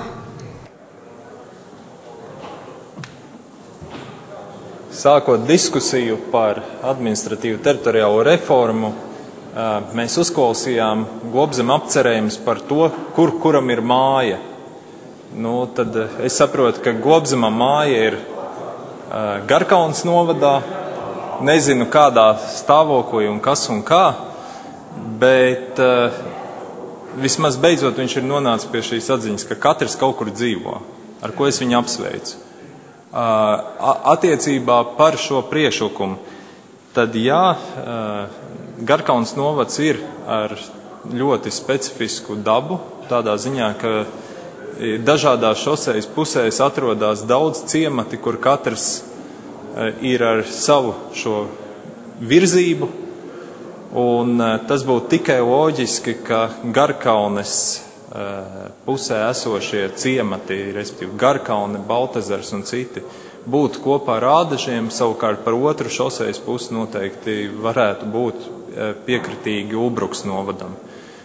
K: Sākot diskusiju par administratīvu teritoriālo reformu, mēs uzklausījām Globzema apcerējumus par to, kuram ir māja. Tad es saprotu, ka Globzema māja ir Garkalnes novadā, nezinu kādā stāvoklī un kas un kā, bet vismaz beidzot viņš ir nonācis pie šīs atziņas, ka katrs kaut kur dzīvo, ar ko es viņu apsveicu. Attiecībā par šo priekšlikumu, tad jā, Garkalnes novads ir ar ļoti specifisku dabu, tādā ziņā, ka dažādās šosejas pusēs atrodas daudz ciemati, kur katrs ir ar savu šo virzību, un tas būtu tikai loģiski, ka Garkalnes pusē esošie ciemati, respektīvi Garkalne, Baltezers un citi, būtu kopā ar Ādažiem, savukārt par otru šosejas pusi noteikti varētu būt piekritīgi Ulbrukas novadam.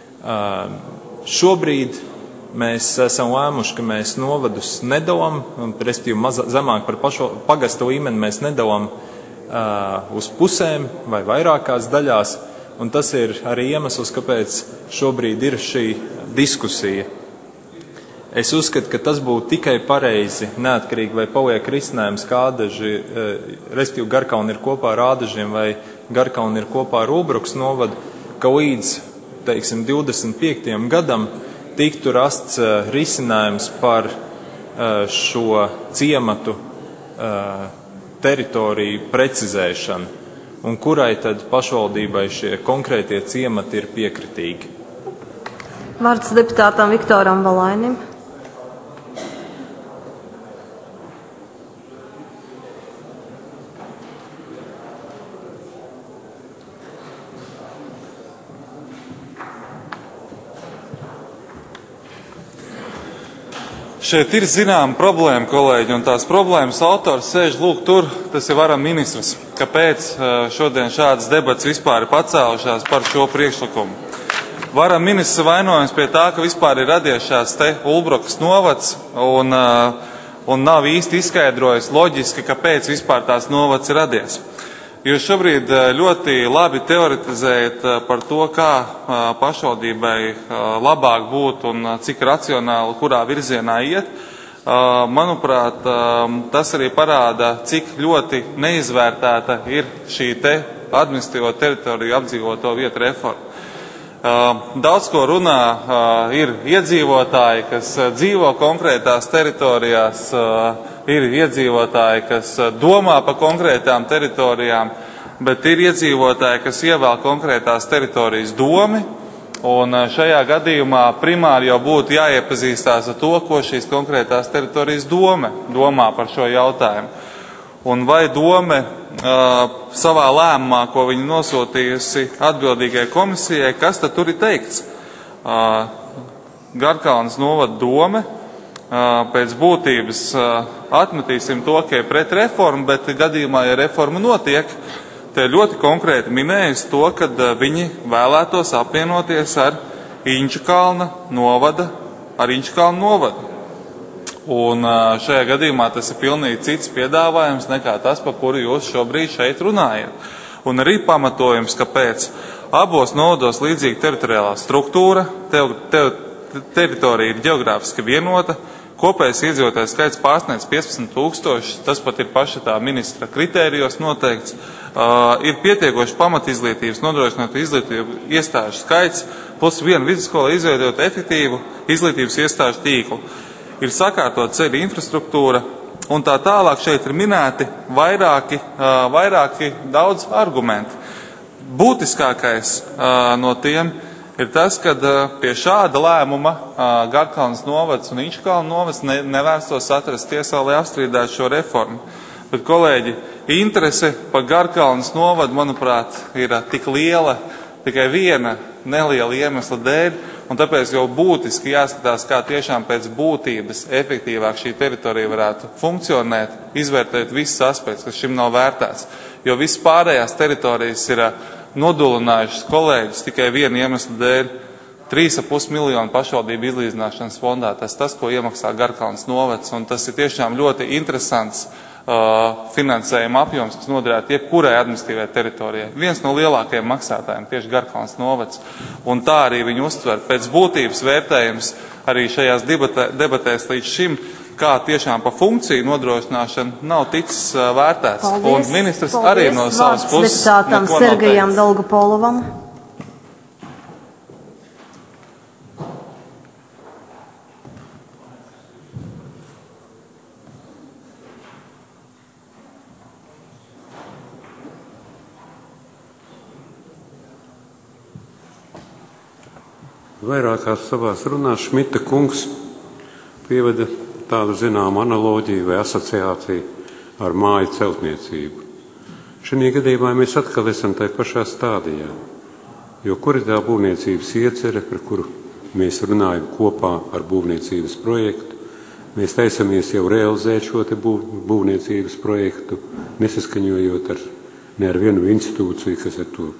K: Šobrīd mēs esam lēmuši, ka mēs novadus nedalām, respektīvi zemāk par pagasta līmeni mēs nedalām uz pusēm vai vairākās daļās, un tas ir arī iemesls, kāpēc šobrīd ir šī diskusija. Es uzskatu, ka tas būtu tikai pareizi, neatkarīgi vai paliek risinājums, kā Ādaži, respektīvi Garkalni ir kopā ar Ādažiem vai Garkalni ir kopā ar Ulbrukas novadu, ka līdz, teiksim, 25. gadam tiktu rasts risinājums par šo ciematu teritoriju precizēšanu, un kurai tad pašvaldībai šie konkrētie ciemati ir piekritīgi.
A: Vārds deputātam Viktoram Valainim.
D: Šeit ir zināma problēma, kolēģi, un tās problēmas autors sēž lūk tur, tas ir vara ministrs. Kāpēc šodien šādas debats vispār ir pacēlušās par šo priekšlikumu? Vara ministrs vainojams pie tā, ka vispār ir radies šāds te Ulbrukas novads un nav īsti izskaidrojis loģiski, kāpēc vispār tās novads ir radies. Jūs šobrīd ļoti labi teoretizējat par to, kā pašvaldībai labāk būt un cik racionāli, kurā virzienā iet. Manuprāt, tas arī parāda, cik ļoti neizvērtēta ir šī te administratīvo teritoriju apdzīvoto vietu reforma. Daudz ko runā ir iedzīvotāji, kas dzīvo konkrētās teritorijās, ir iedzīvotāji, kas domā par konkrētām teritorijām, bet ir iedzīvotāji, kas ievēl konkrētās teritorijas domi, un šajā gadījumā primāri jau būtu jāiepazīstās ar to, ko šīs konkrētās teritorijas domā par šo jautājumu. Un vai dome savā lēmumā, ko viņi nosūtījusi atbildīgai komisijai, kas tad tur ir teikts? Garkalnes novada dome pēc būtības atmetīsim to, ka ir pret reformu, bet gadījumā, ja reforma notiek, te ļoti konkrēti minējusi to, ka viņi vēlētos apvienoties ar Inčukalna novada, Un šajā gadījumā tas ir pilnīgi cits piedāvājums nekā tas, par kuru jūs šobrīd šeit runājat. Un arī pamatojums, kāpēc abos novados līdzīga teritoriālā struktūra, teritorija ir ģeogrāfiski vienota, kopējais iedzīvotājs skaits pārsniedz 15 000, tas pat ir paša tā ministra kritērijos noteikts, ir pietiekoši pamatizglītības nodrošināt izglītību iestāžu skaits, plus viena vidusskola izveidot efektīvu izglītības iestāžu tīklu. Ir sakārtot ceļu infrastruktūra, un tā tālāk šeit ir minēti vairāki daudz argumenti. Būtiskākais no tiem ir tas, ka pie šāda lēmuma Garkalnes novads un Inčukalna novads nevērstos atrast tiesā, lai apstrīdētu šo reformu. Bet, kolēģi, interese par Garkalnes novadu, manuprāt, ir tik liela tikai viena neliela iemesla dēļ, un tāpēc jau būtiski jāskatās, kā tiešām pēc būtības efektīvāk šī teritorija varētu funkcionēt, izvērtēt visus aspektus, kas šim nav vērtēts. Jo viss pārējās teritorijas ir nodulinājušas kolēģis tikai viena iemesla dēļ. 3,5 miljonu pašvaldību izlīdzināšanas fondā. Tas, ko iemaksā Garkalnes novads, un tas ir tiešām ļoti interesants finansējuma apjoms, kas noderētu jebkurai administratīvai teritorijai. Viens no lielākajiem maksātājiem tieši Garkalnes novads. Un tā arī viņi uztver pēc būtības vērtējums arī šajās debatēs līdz šim, kā tiešām pa funkciju nodrošināšana nav ticis vērtēts.
A: Paldies,
D: un ministrs arī no savas puses
A: deputātam Sergejam Dolgopolovam.
G: Vairākās savās runās Šmita kungs pieveda tādu zināmu analoģiju vai asociāciju ar māju celtniecību. Šajā gadījumā mēs atkal esam tajā pašā stādijā, jo kur ir tā būvniecības iecere, par kuru mēs runājam kopā ar būvniecības projektu, mēs taisamies jau realizēt šo te būvniecības projektu, nesaskaņojot ne ar vienu institūciju, kas ar to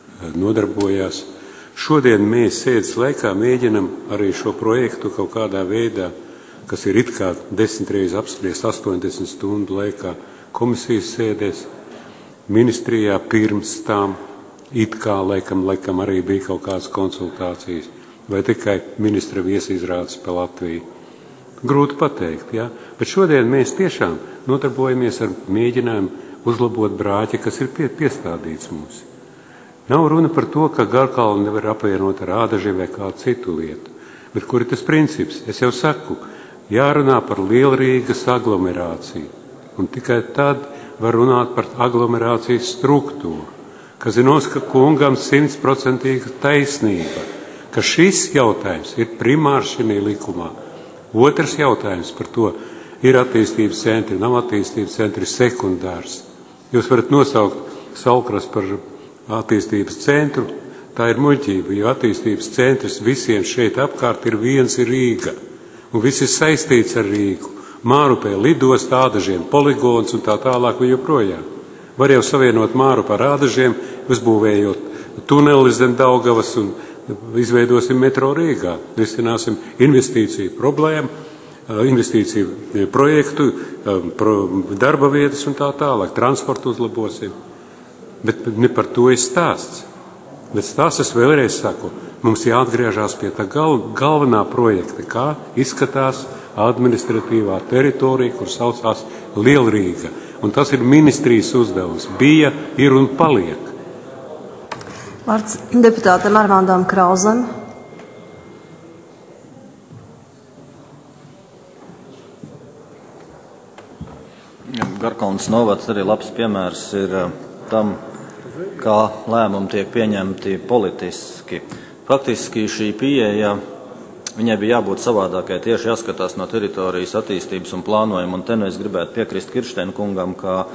G: nodarbojās. Šodien mēs sēdes laikā mēģinam arī šo projektu kaut kādā veidā, kas ir it kā 10 reizes apspriest 80 stundu laikā komisijas sēdēs, ministrijā pirms tām it kā laikam arī bija kaut kādas konsultācijas, vai tikai ministra viesizrādes pa Latviju. Grūti pateikt, jā? Bet šodien mēs tiešām nodarbojamies ar mēģinājumu uzlabot brāķi, kas ir piestādīts mums. Nav runa par to, ka Garkalni nevar apvienot ar Ādažiem vai kādu citu lietu, bet kur ir tas princips? Es jau saku, jārunā par Lielrīgas aglomerāciju, un tikai tad var runāt par aglomerācijas struktūru. Kazinovska kungam 100% taisnība, ka šis jautājums ir primārs šajā likumā. Otrs jautājums par to, ir attīstības centri, nav attīstības centri, sekundārs. Jūs varat nosaukt Saulkras par attīstības centru, tā ir muļķība, jo attīstības centrs visiem šeit apkārt ir viens, ir Rīga, un viss ir saistīts ar Rīgu. Mārupē lidost, Ādažiem poligons un tā tālāk un joprojām. Var jau savienot Mārupu ar Ādažiem, uzbūvējot tuneli zem Daugavas un izveidosim metro Rīgā. Risināsim investīciju problēmu, investīciju projektu, darba vietas un tā tālāk, transportu uzlabosim. Bet ne par to ir stāsts. Bet stāsts, es vēlreiz saku, mums jāatgriežās pie tā galvenā projekta, kā izskatās administratīvā teritorija, kur saucās Lielrīga. Un tas ir ministrijas uzdevums. Bija, ir un paliek.
A: Vārds deputātam Armandam Krauzem.
C: Garkalnes novads arī labs piemērs ir tam, kā lēmumi tiek pieņemti politiski. Faktiski šī pieeja, viņai bija jābūt savādākai, tieši jāskatās no teritorijas attīstības un plānojuma, un te es gribētu piekrist Kiršteina kungam, ka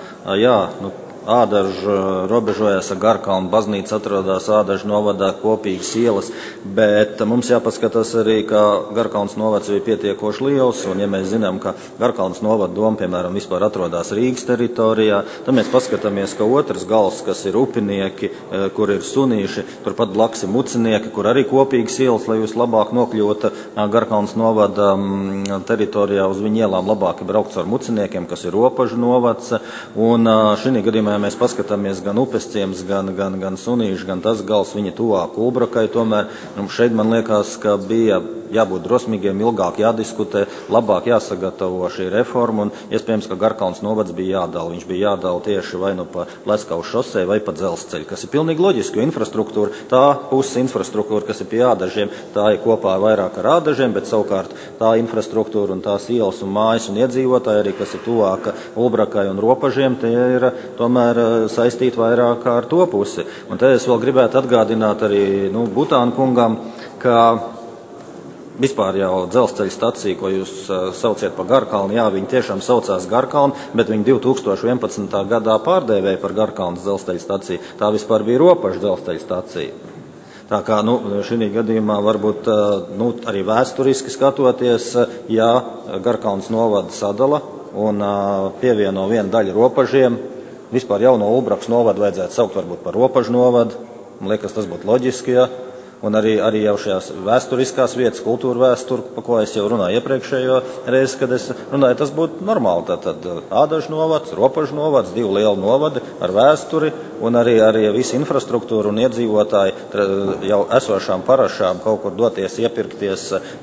C: Ādaža robežojas ar Garkalnu, baznīca atrodas Ādaža novadā, kopīgas ielas, bet mums jāpaskatās arī, ka Garkalnes novads bija pietiekoši liels, un ja mēs zinām, ka Garkalnes novada doma, piemēram, vispār atrodas Rīgas teritorijā, tad mēs paskatāmies, ka otrs gals, kas ir upinieki, kur ir sunīši, turpat blakus ir mucinieki, kur arī kopīgas ielas, lai jūs labāk nokļūtu Garkalnes novada teritorijā uz viņu ielām, labāk ir braukt ar muciniekiem, kas ir Ropažu novads, un šī gadījumā mēs paskatāmies gan upesciems, gan sunīši, gan tas gals, viņi tuvāk Ulbrakai tomēr. Šeit man liekas, ka bija jābūt drosmīgiem, ilgāk jādiskutē, labāk jāsagatavo šī reforma, un iespējams, ka Garkalnes novads bija jādala. Viņš bija jādala tieši vai nu pa Leskavu šosei vai pa dzelzceļu, kas ir pilnīgi loģiski, jo infrastruktūra, tā puses infrastruktūra, kas ir pie Ādažiem, tā ir kopā vairāk ar Ādažiem, bet savukārt tā infrastruktūra un tās ielas un mājas un iedzīvotāji arī, kas ir tuvāk Ulbrakai un Ropažiem, tie ir tomēr saistīti vairāk ar to pusi. Un te es vēl gribētu atgādināt arī Butāna kungam, ka vispār jau dzelzceļa stacija, ko jūs sauciet par Garkalni, jā, viņi tiešām saucās Garkalni, bet viņi 2011. gadā pārdēvēja par Garkalnes dzelzceļa staciju. Tā vispār bija Ropažu dzelzceļa stacija. Tā kā, šī gadījumā varbūt arī vēsturiski skatoties, ja Garkalnes novada sadala un pievieno vienu daļu Ropažiem, vispār jauno Ulbrakas novadu vajadzētu saukt varbūt par Ropažu novadu. Man liekas, tas būtu loģiski, ja. Un arī jau šajās vēsturiskās vietas, kultūra vēsturi, pa ko es jau runāju iepriekšējo reizi, kad es runāju, tas būtu normāli. Tātad Ādažu novads, Ropažu novads, divi lieli novadi ar vēsturi, un arī visa infrastruktūra un iedzīvotāji jau esošām parašām kaut kur doties, iepirkties,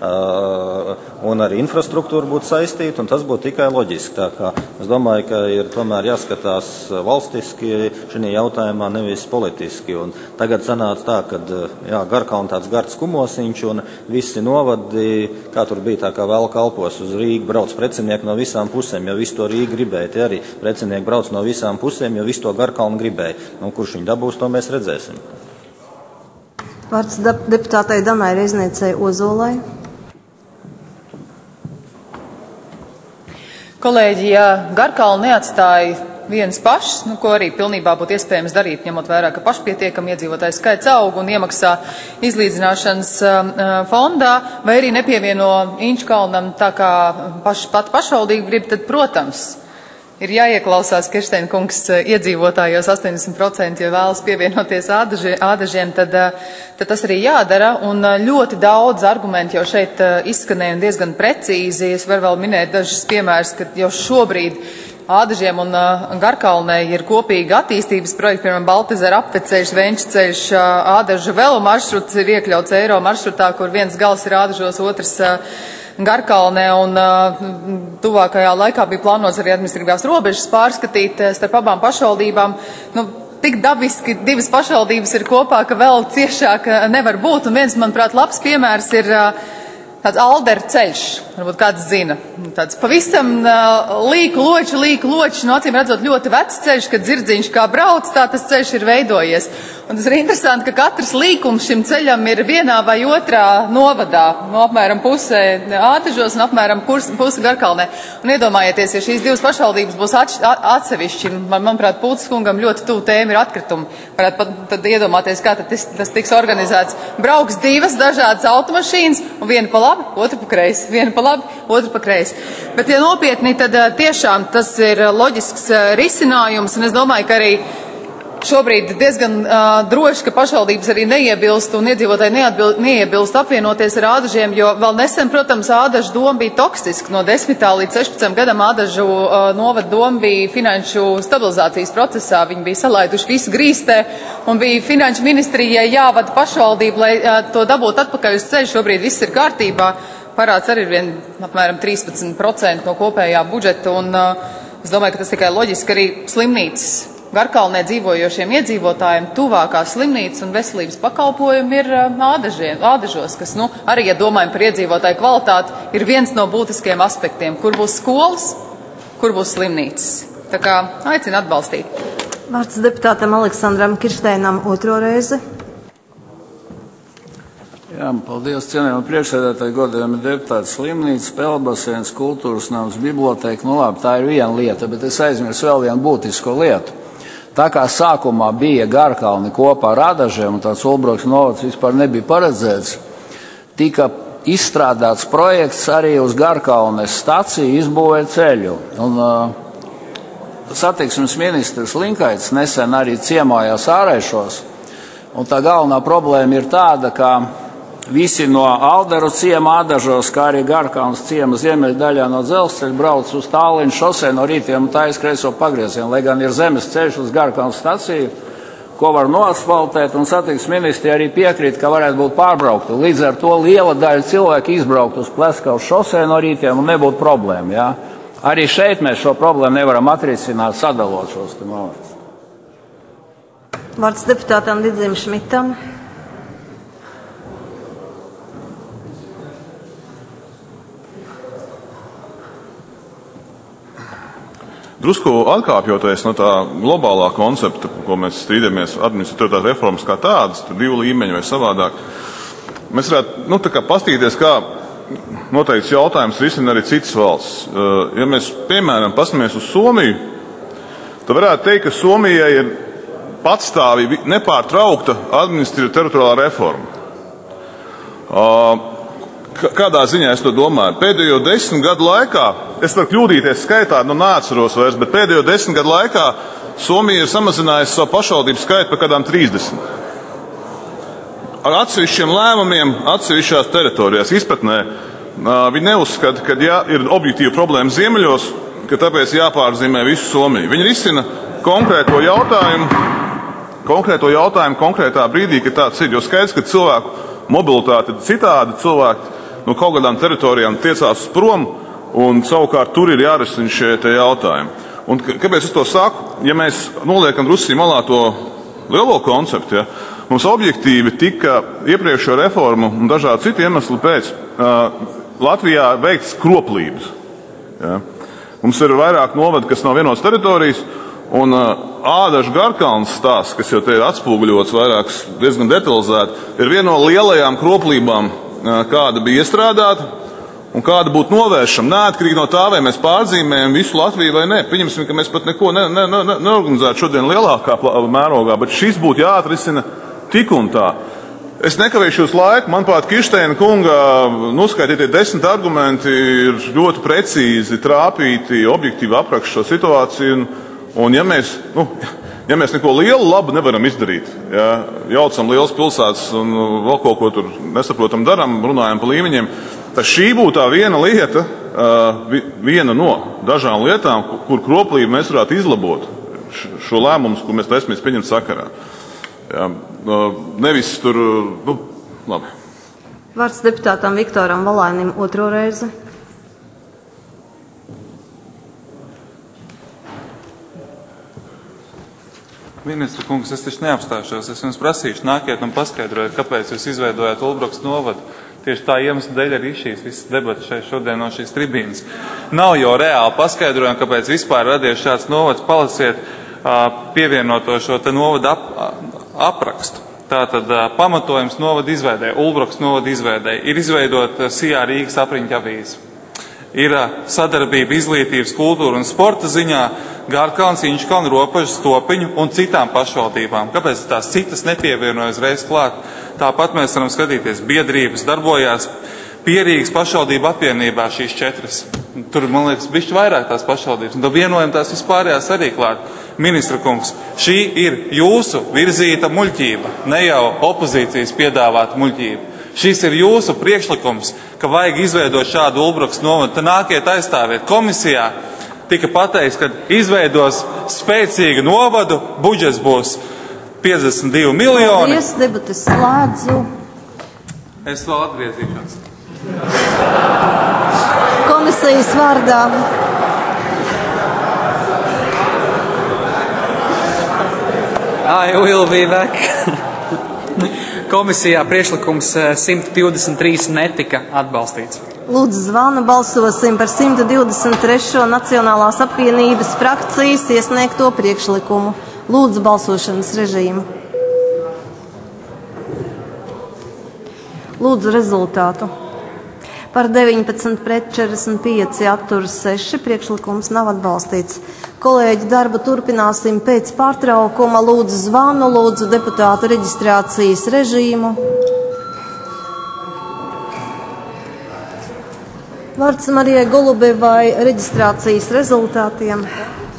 C: un arī infrastruktūra būtu saistīta, un tas būtu tikai loģiski. Tā kā es domāju, ka ir tomēr jāskatās valstiski šī jautājumā, nevis politiski. Un tagad sanāca tā, ka Garkalna tāds gards kumosiņš, un visi novadi, kā tur bija tā kā vēl kalpos uz Rīgu, brauc precinieki no visām pusēm, jo visu to Rīgu gribēja. Tie arī precinieki brauc no visām pusēm, jo visu to Garkalnu gribēja. Un kurš viņu dabūs, to mēs redzēsim.
A: Vārds deputātei Danai Reizniecei Ozolai.
L: Kolēģi, ja Garkalna neatstāja viens pašs, ko arī pilnībā būtu iespējams darīt, ņemot vērā, ka pašpietiekami iedzīvotāju skaits aug un iemaksā izlīdzināšanas fondā, vai arī nepievieno Inčkalnam tā kā pat pašvaldība grib, tad, protams, ir jāieklausās Kiršteina kungs iedzīvotājos 80%, ja vēlas pievienoties Ādažiem, tad tas arī jādara. Un ļoti daudz argumentu jau šeit izskanēja un diezgan precīzi. Es varu vēl minēt dažus piemērus, ka jau šobrīd Ādažiem un Garkalnē ir kopīga attīstības projekti, piemēram, Baltezera apveceļš, Venčceļš, Ādažu velo maršruts ir iekļauts Eiro maršrutā, kur viens gals ir Ādažos, otrs Garkalnē, un tuvākajā laikā bija plānots arī administratīvās robežas pārskatīt starp abām pašvaldībām. Tik dabiski divas pašvaldības ir kopā, ka vēl ciešāk nevar būt, un viens, manuprāt, labs piemērs ir tāds Alderu ceļš, varbūt kāds zina. Tāds pavisam līku loči, no acīm redzot ļoti vecs ceļš, kad dzirdziņš kā brauc, tā tas ceļš ir veidojies. Un tas ir interesanti, ka katrs līkums šim ceļam ir vienā vai otrā novadā, no apmēram pusē Ādažos un apmēram pusi Garkalnē. Un iedomājieties, ja šīs divas pašvaldības būs atsevišķi, manuprāt, Pulces kungam ļoti tuvu tēma ir atkritumi. Varētu tad iedomāties, kā tas tiks organizēts. Brauks divas dažādas automašīnas, un viena pa labi, otra pa kreisi, viena pa labi, otra pa kreisi. Bet, ja nopietni, tad tiešām tas ir loģisks risinājums, un es domāju, ka arī šobrīd diezgan droši, ka pašvaldības arī neiebilst un iedzīvotāji neiebilst apvienoties ar Ādažiem, jo vēl nesen, protams, Ādažu doma bija toksiska. No 10. līdz 16 gadam Ādažu novada doma bija finanšu stabilizācijas procesā. Viņi bija salaiduši visu grīstē un bija finanšu ministrijai jāvada pašvaldība, lai to dabūtu atpakaļ uz ceļu. Šobrīd viss ir kārtībā. parāds arī ir apmēram 13% no kopējā budžeta, un es domāju, ka tas tikai loģiski arī slimnīcas Garkalnē dzīvojošiem iedzīvotājiem tuvākā slimnīcas un veselības pakalpojumi ir Ādažos, kas, arī, ja domājam par iedzīvotāju kvalitāti, ir viens no būtiskiem aspektiem, kur būs skolas, kur būs slimnīcas. Tā kā aicinu atbalstīt.
A: Vārds deputātam Aleksandram Kiršteinam otro reizi.
N: Jā, paldies, cienējami priekšsēdētāji, godējami deputāti, slimnīca, peldbaseins, kultūras nams, biblioteka. Labi, tā ir viena lieta, bet es aizmirsu vēl vienu būtisko lietu. Tā kā sākumā bija Garkalni kopā ar Ādažiem, un tāds Ulbroks novads vispār nebija paredzēts, tika izstrādāts projekts arī uz Garkalnes staciju izbūvēt ceļu. Un satiksmes ministrs Linkaits nesen arī ciemojās Āraišos, un tā galvenā problēma ir tāda, ka visi no Alderu ciema Ādažos, kā arī Garkalnes ciema ziemeļdaļā no dzelzceļa brauc uz Tālinu šosei no rītiem un taisa kreiso pagriezienu, lai gan ir zemes ceļš uz Garkalnes staciju, ko var noasfaltēt, un satiksmes ministri arī piekrīt, ka varētu būt pārbraukti. Līdz ar to liela daļa cilvēku izbraukt uz Pleskavu šosei no rītiem un nebūtu problēma. Ja? Arī šeit mēs šo problēmu nevaram atrisināt, sadalot šos te momentus.
A: Vārds deputātam Didzim Šmitam.
O: Drusku atkāpjoties no tā globālā koncepta, ko mēs strīdamies, administratīvās reformas kā tādas, tur 2 līmeņi vai savādāk, mēs varētu pastīties, kā noteikts jautājums risina arī citas valsts. Ja mēs, piemēram, paskatāmies uz Somiju, tad varētu teikt, ka Somijai ir patstāvīgi nepārtraukta administratīva teritoriālā reforma. Kādā ziņā es to domāju? Pēdējo 10 gadu laikā, es varu kļūdīties skaitā, neatceros vairs, bet pēdējo 10 gadu laikā Somija ir samazinājusi savu pašvaldību skaitu par kādām 30. Ar atsevišķiem lēmumiem, atsevišķās teritorijās izpratnē, viņi neuzskata, ka ja ir objektīva problēma ziemeļos, ka tāpēc jāpārzīmē visu Somiju. Viņi risina konkrēto jautājumu konkrētā brīdī, kad tāds ir, jo skaidrs, ka cilvēku mobilitāte ir citāda, cilvēki no kaut kādām teritorijām tiecās uz prom, un savukārt tur ir jārisina šie te jautājumi. Un kāpēc es to saku? Ja mēs noliekam drusku malā to lielo konceptu, mums objektīvi tika iepriekšējo reformu un dažādu citu iemeslu pēc Latvijā veikts kroplības. Ja? Mums ir vairāk novadi, kas nav vienotas teritorijas, un Ādažu Garkalnes stāsts, kas jau te ir atspūguļots vairākas diezgan detalizēti, ir viena no lielajām kroplībām, kāda bija iestrādāta un kāda būtu novēršama, neatkarīgi no tā, vai mēs pārzīmējam visu Latviju vai nē. Pieņemsim, ka mēs pat neko neorganizētu šodien lielākā mērogā, bet šis būtu jāatrisina tik un tā. Es nekavēšu jūs laiku, manuprāt, Kiršteina kunga noskaitītie 10 argumenti ir ļoti precīzi, trāpīti, objektīvi apraksta šo situāciju, un ja mēs neko lielu labu nevaram izdarīt, ja jaucam lielas pilsētas un vēl kaut ko tur nesaprotam daram, runājam pa līmeņiem, tad šī būtu tā viena lieta, viena no dažām lietām, kur kroplību mēs varētu izlabot šo lēmumus, ko mēs taismies pieņemt sakarā. Ja, nevis tur, labi.
A: Vārds deputātam Viktoram Valainim otro reizi.
D: Ministra kungs, es taču neapstāšos. Es jums prasīšu, nākiet un paskaidrojiet, kāpēc jūs izveidojāt Ulbroks novadu. Tieši tā iemesla dēļ arī šīs visas debatas šeit šodien no šīs tribīnas. Nav jau reāli paskaidrojumi, kāpēc vispār radies šāds novads. Palasiet pievienoto šo te novadu aprakstu. Tātad pamatojums novada izveidē, Ulbroks novada izveidē, ir izveidot Sijā Rīgas apriņķa avīze. Ir sadarbība izglītības, kultūra un sporta ziņā Garkalnes, Inčkalna, Ropažas, Topiņu un citām pašvaldībām. Kāpēc tās citas nepievienoja uzreiz klāt? Tāpat mēs varam skatīties, biedrības darbojās Pierīgas pašvaldība apvienībā šīs 4. Tur, man liekas, bišķi vairāk tās pašvaldības. Un tad vienojam tās vispārējās arī klāt. Ministra kungs, šī ir jūsu virzīta muļķība, ne jau opozīcijas piedāvāta muļķība. Šis ir jūsu priekšlikums, ka vajag izveidot šādu Ulbroks novadu. Tad nākiet aizstāviet. Komisijā tika pateikts, ka izveidos spēcīgu novadu, budžets būs 52 miljoni.
A: Paldies, debates slēdzu.
D: Es vēl atgriezīšos.
A: Komisijas vārdā.
I: I will be back. Komisijā priekšlikums 123 netika atbalstīts.
A: Lūdzu, zvanu balsosim par 123. Nacionālās apvienības frakcijas iesniegto priekšlikumu. Lūdzu, balsošanas režīmu. Lūdzu, rezultātu. Par 19 pret 45 atturas 6 priekšlikums nav atbalstīts. Kolēģi, darbu turpināsim pēc pārtraukuma. Lūdzu, zvanu, lūdzu, deputātu reģistrācijas režīmu. Vārds Marijai Golubevai reģistrācijas rezultātiem.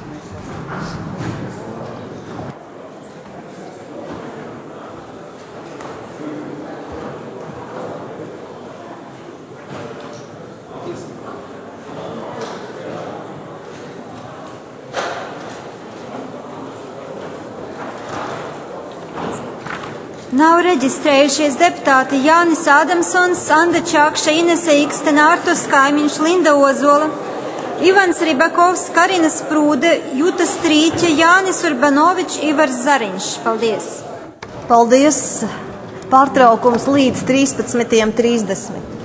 P: Nav reģistrējušies deputāti Jānis Ādamsons, Anda Čakša, Inese Ikstena, Arturs Kaimiņš, Linda Ozola, Ivans Ribakovs, Karina Sprūde, Juta Strīķa, Jānis Urbanovičs, Ivars Zariņš. Paldies!
A: Paldies! Pārtraukums līdz 13:30.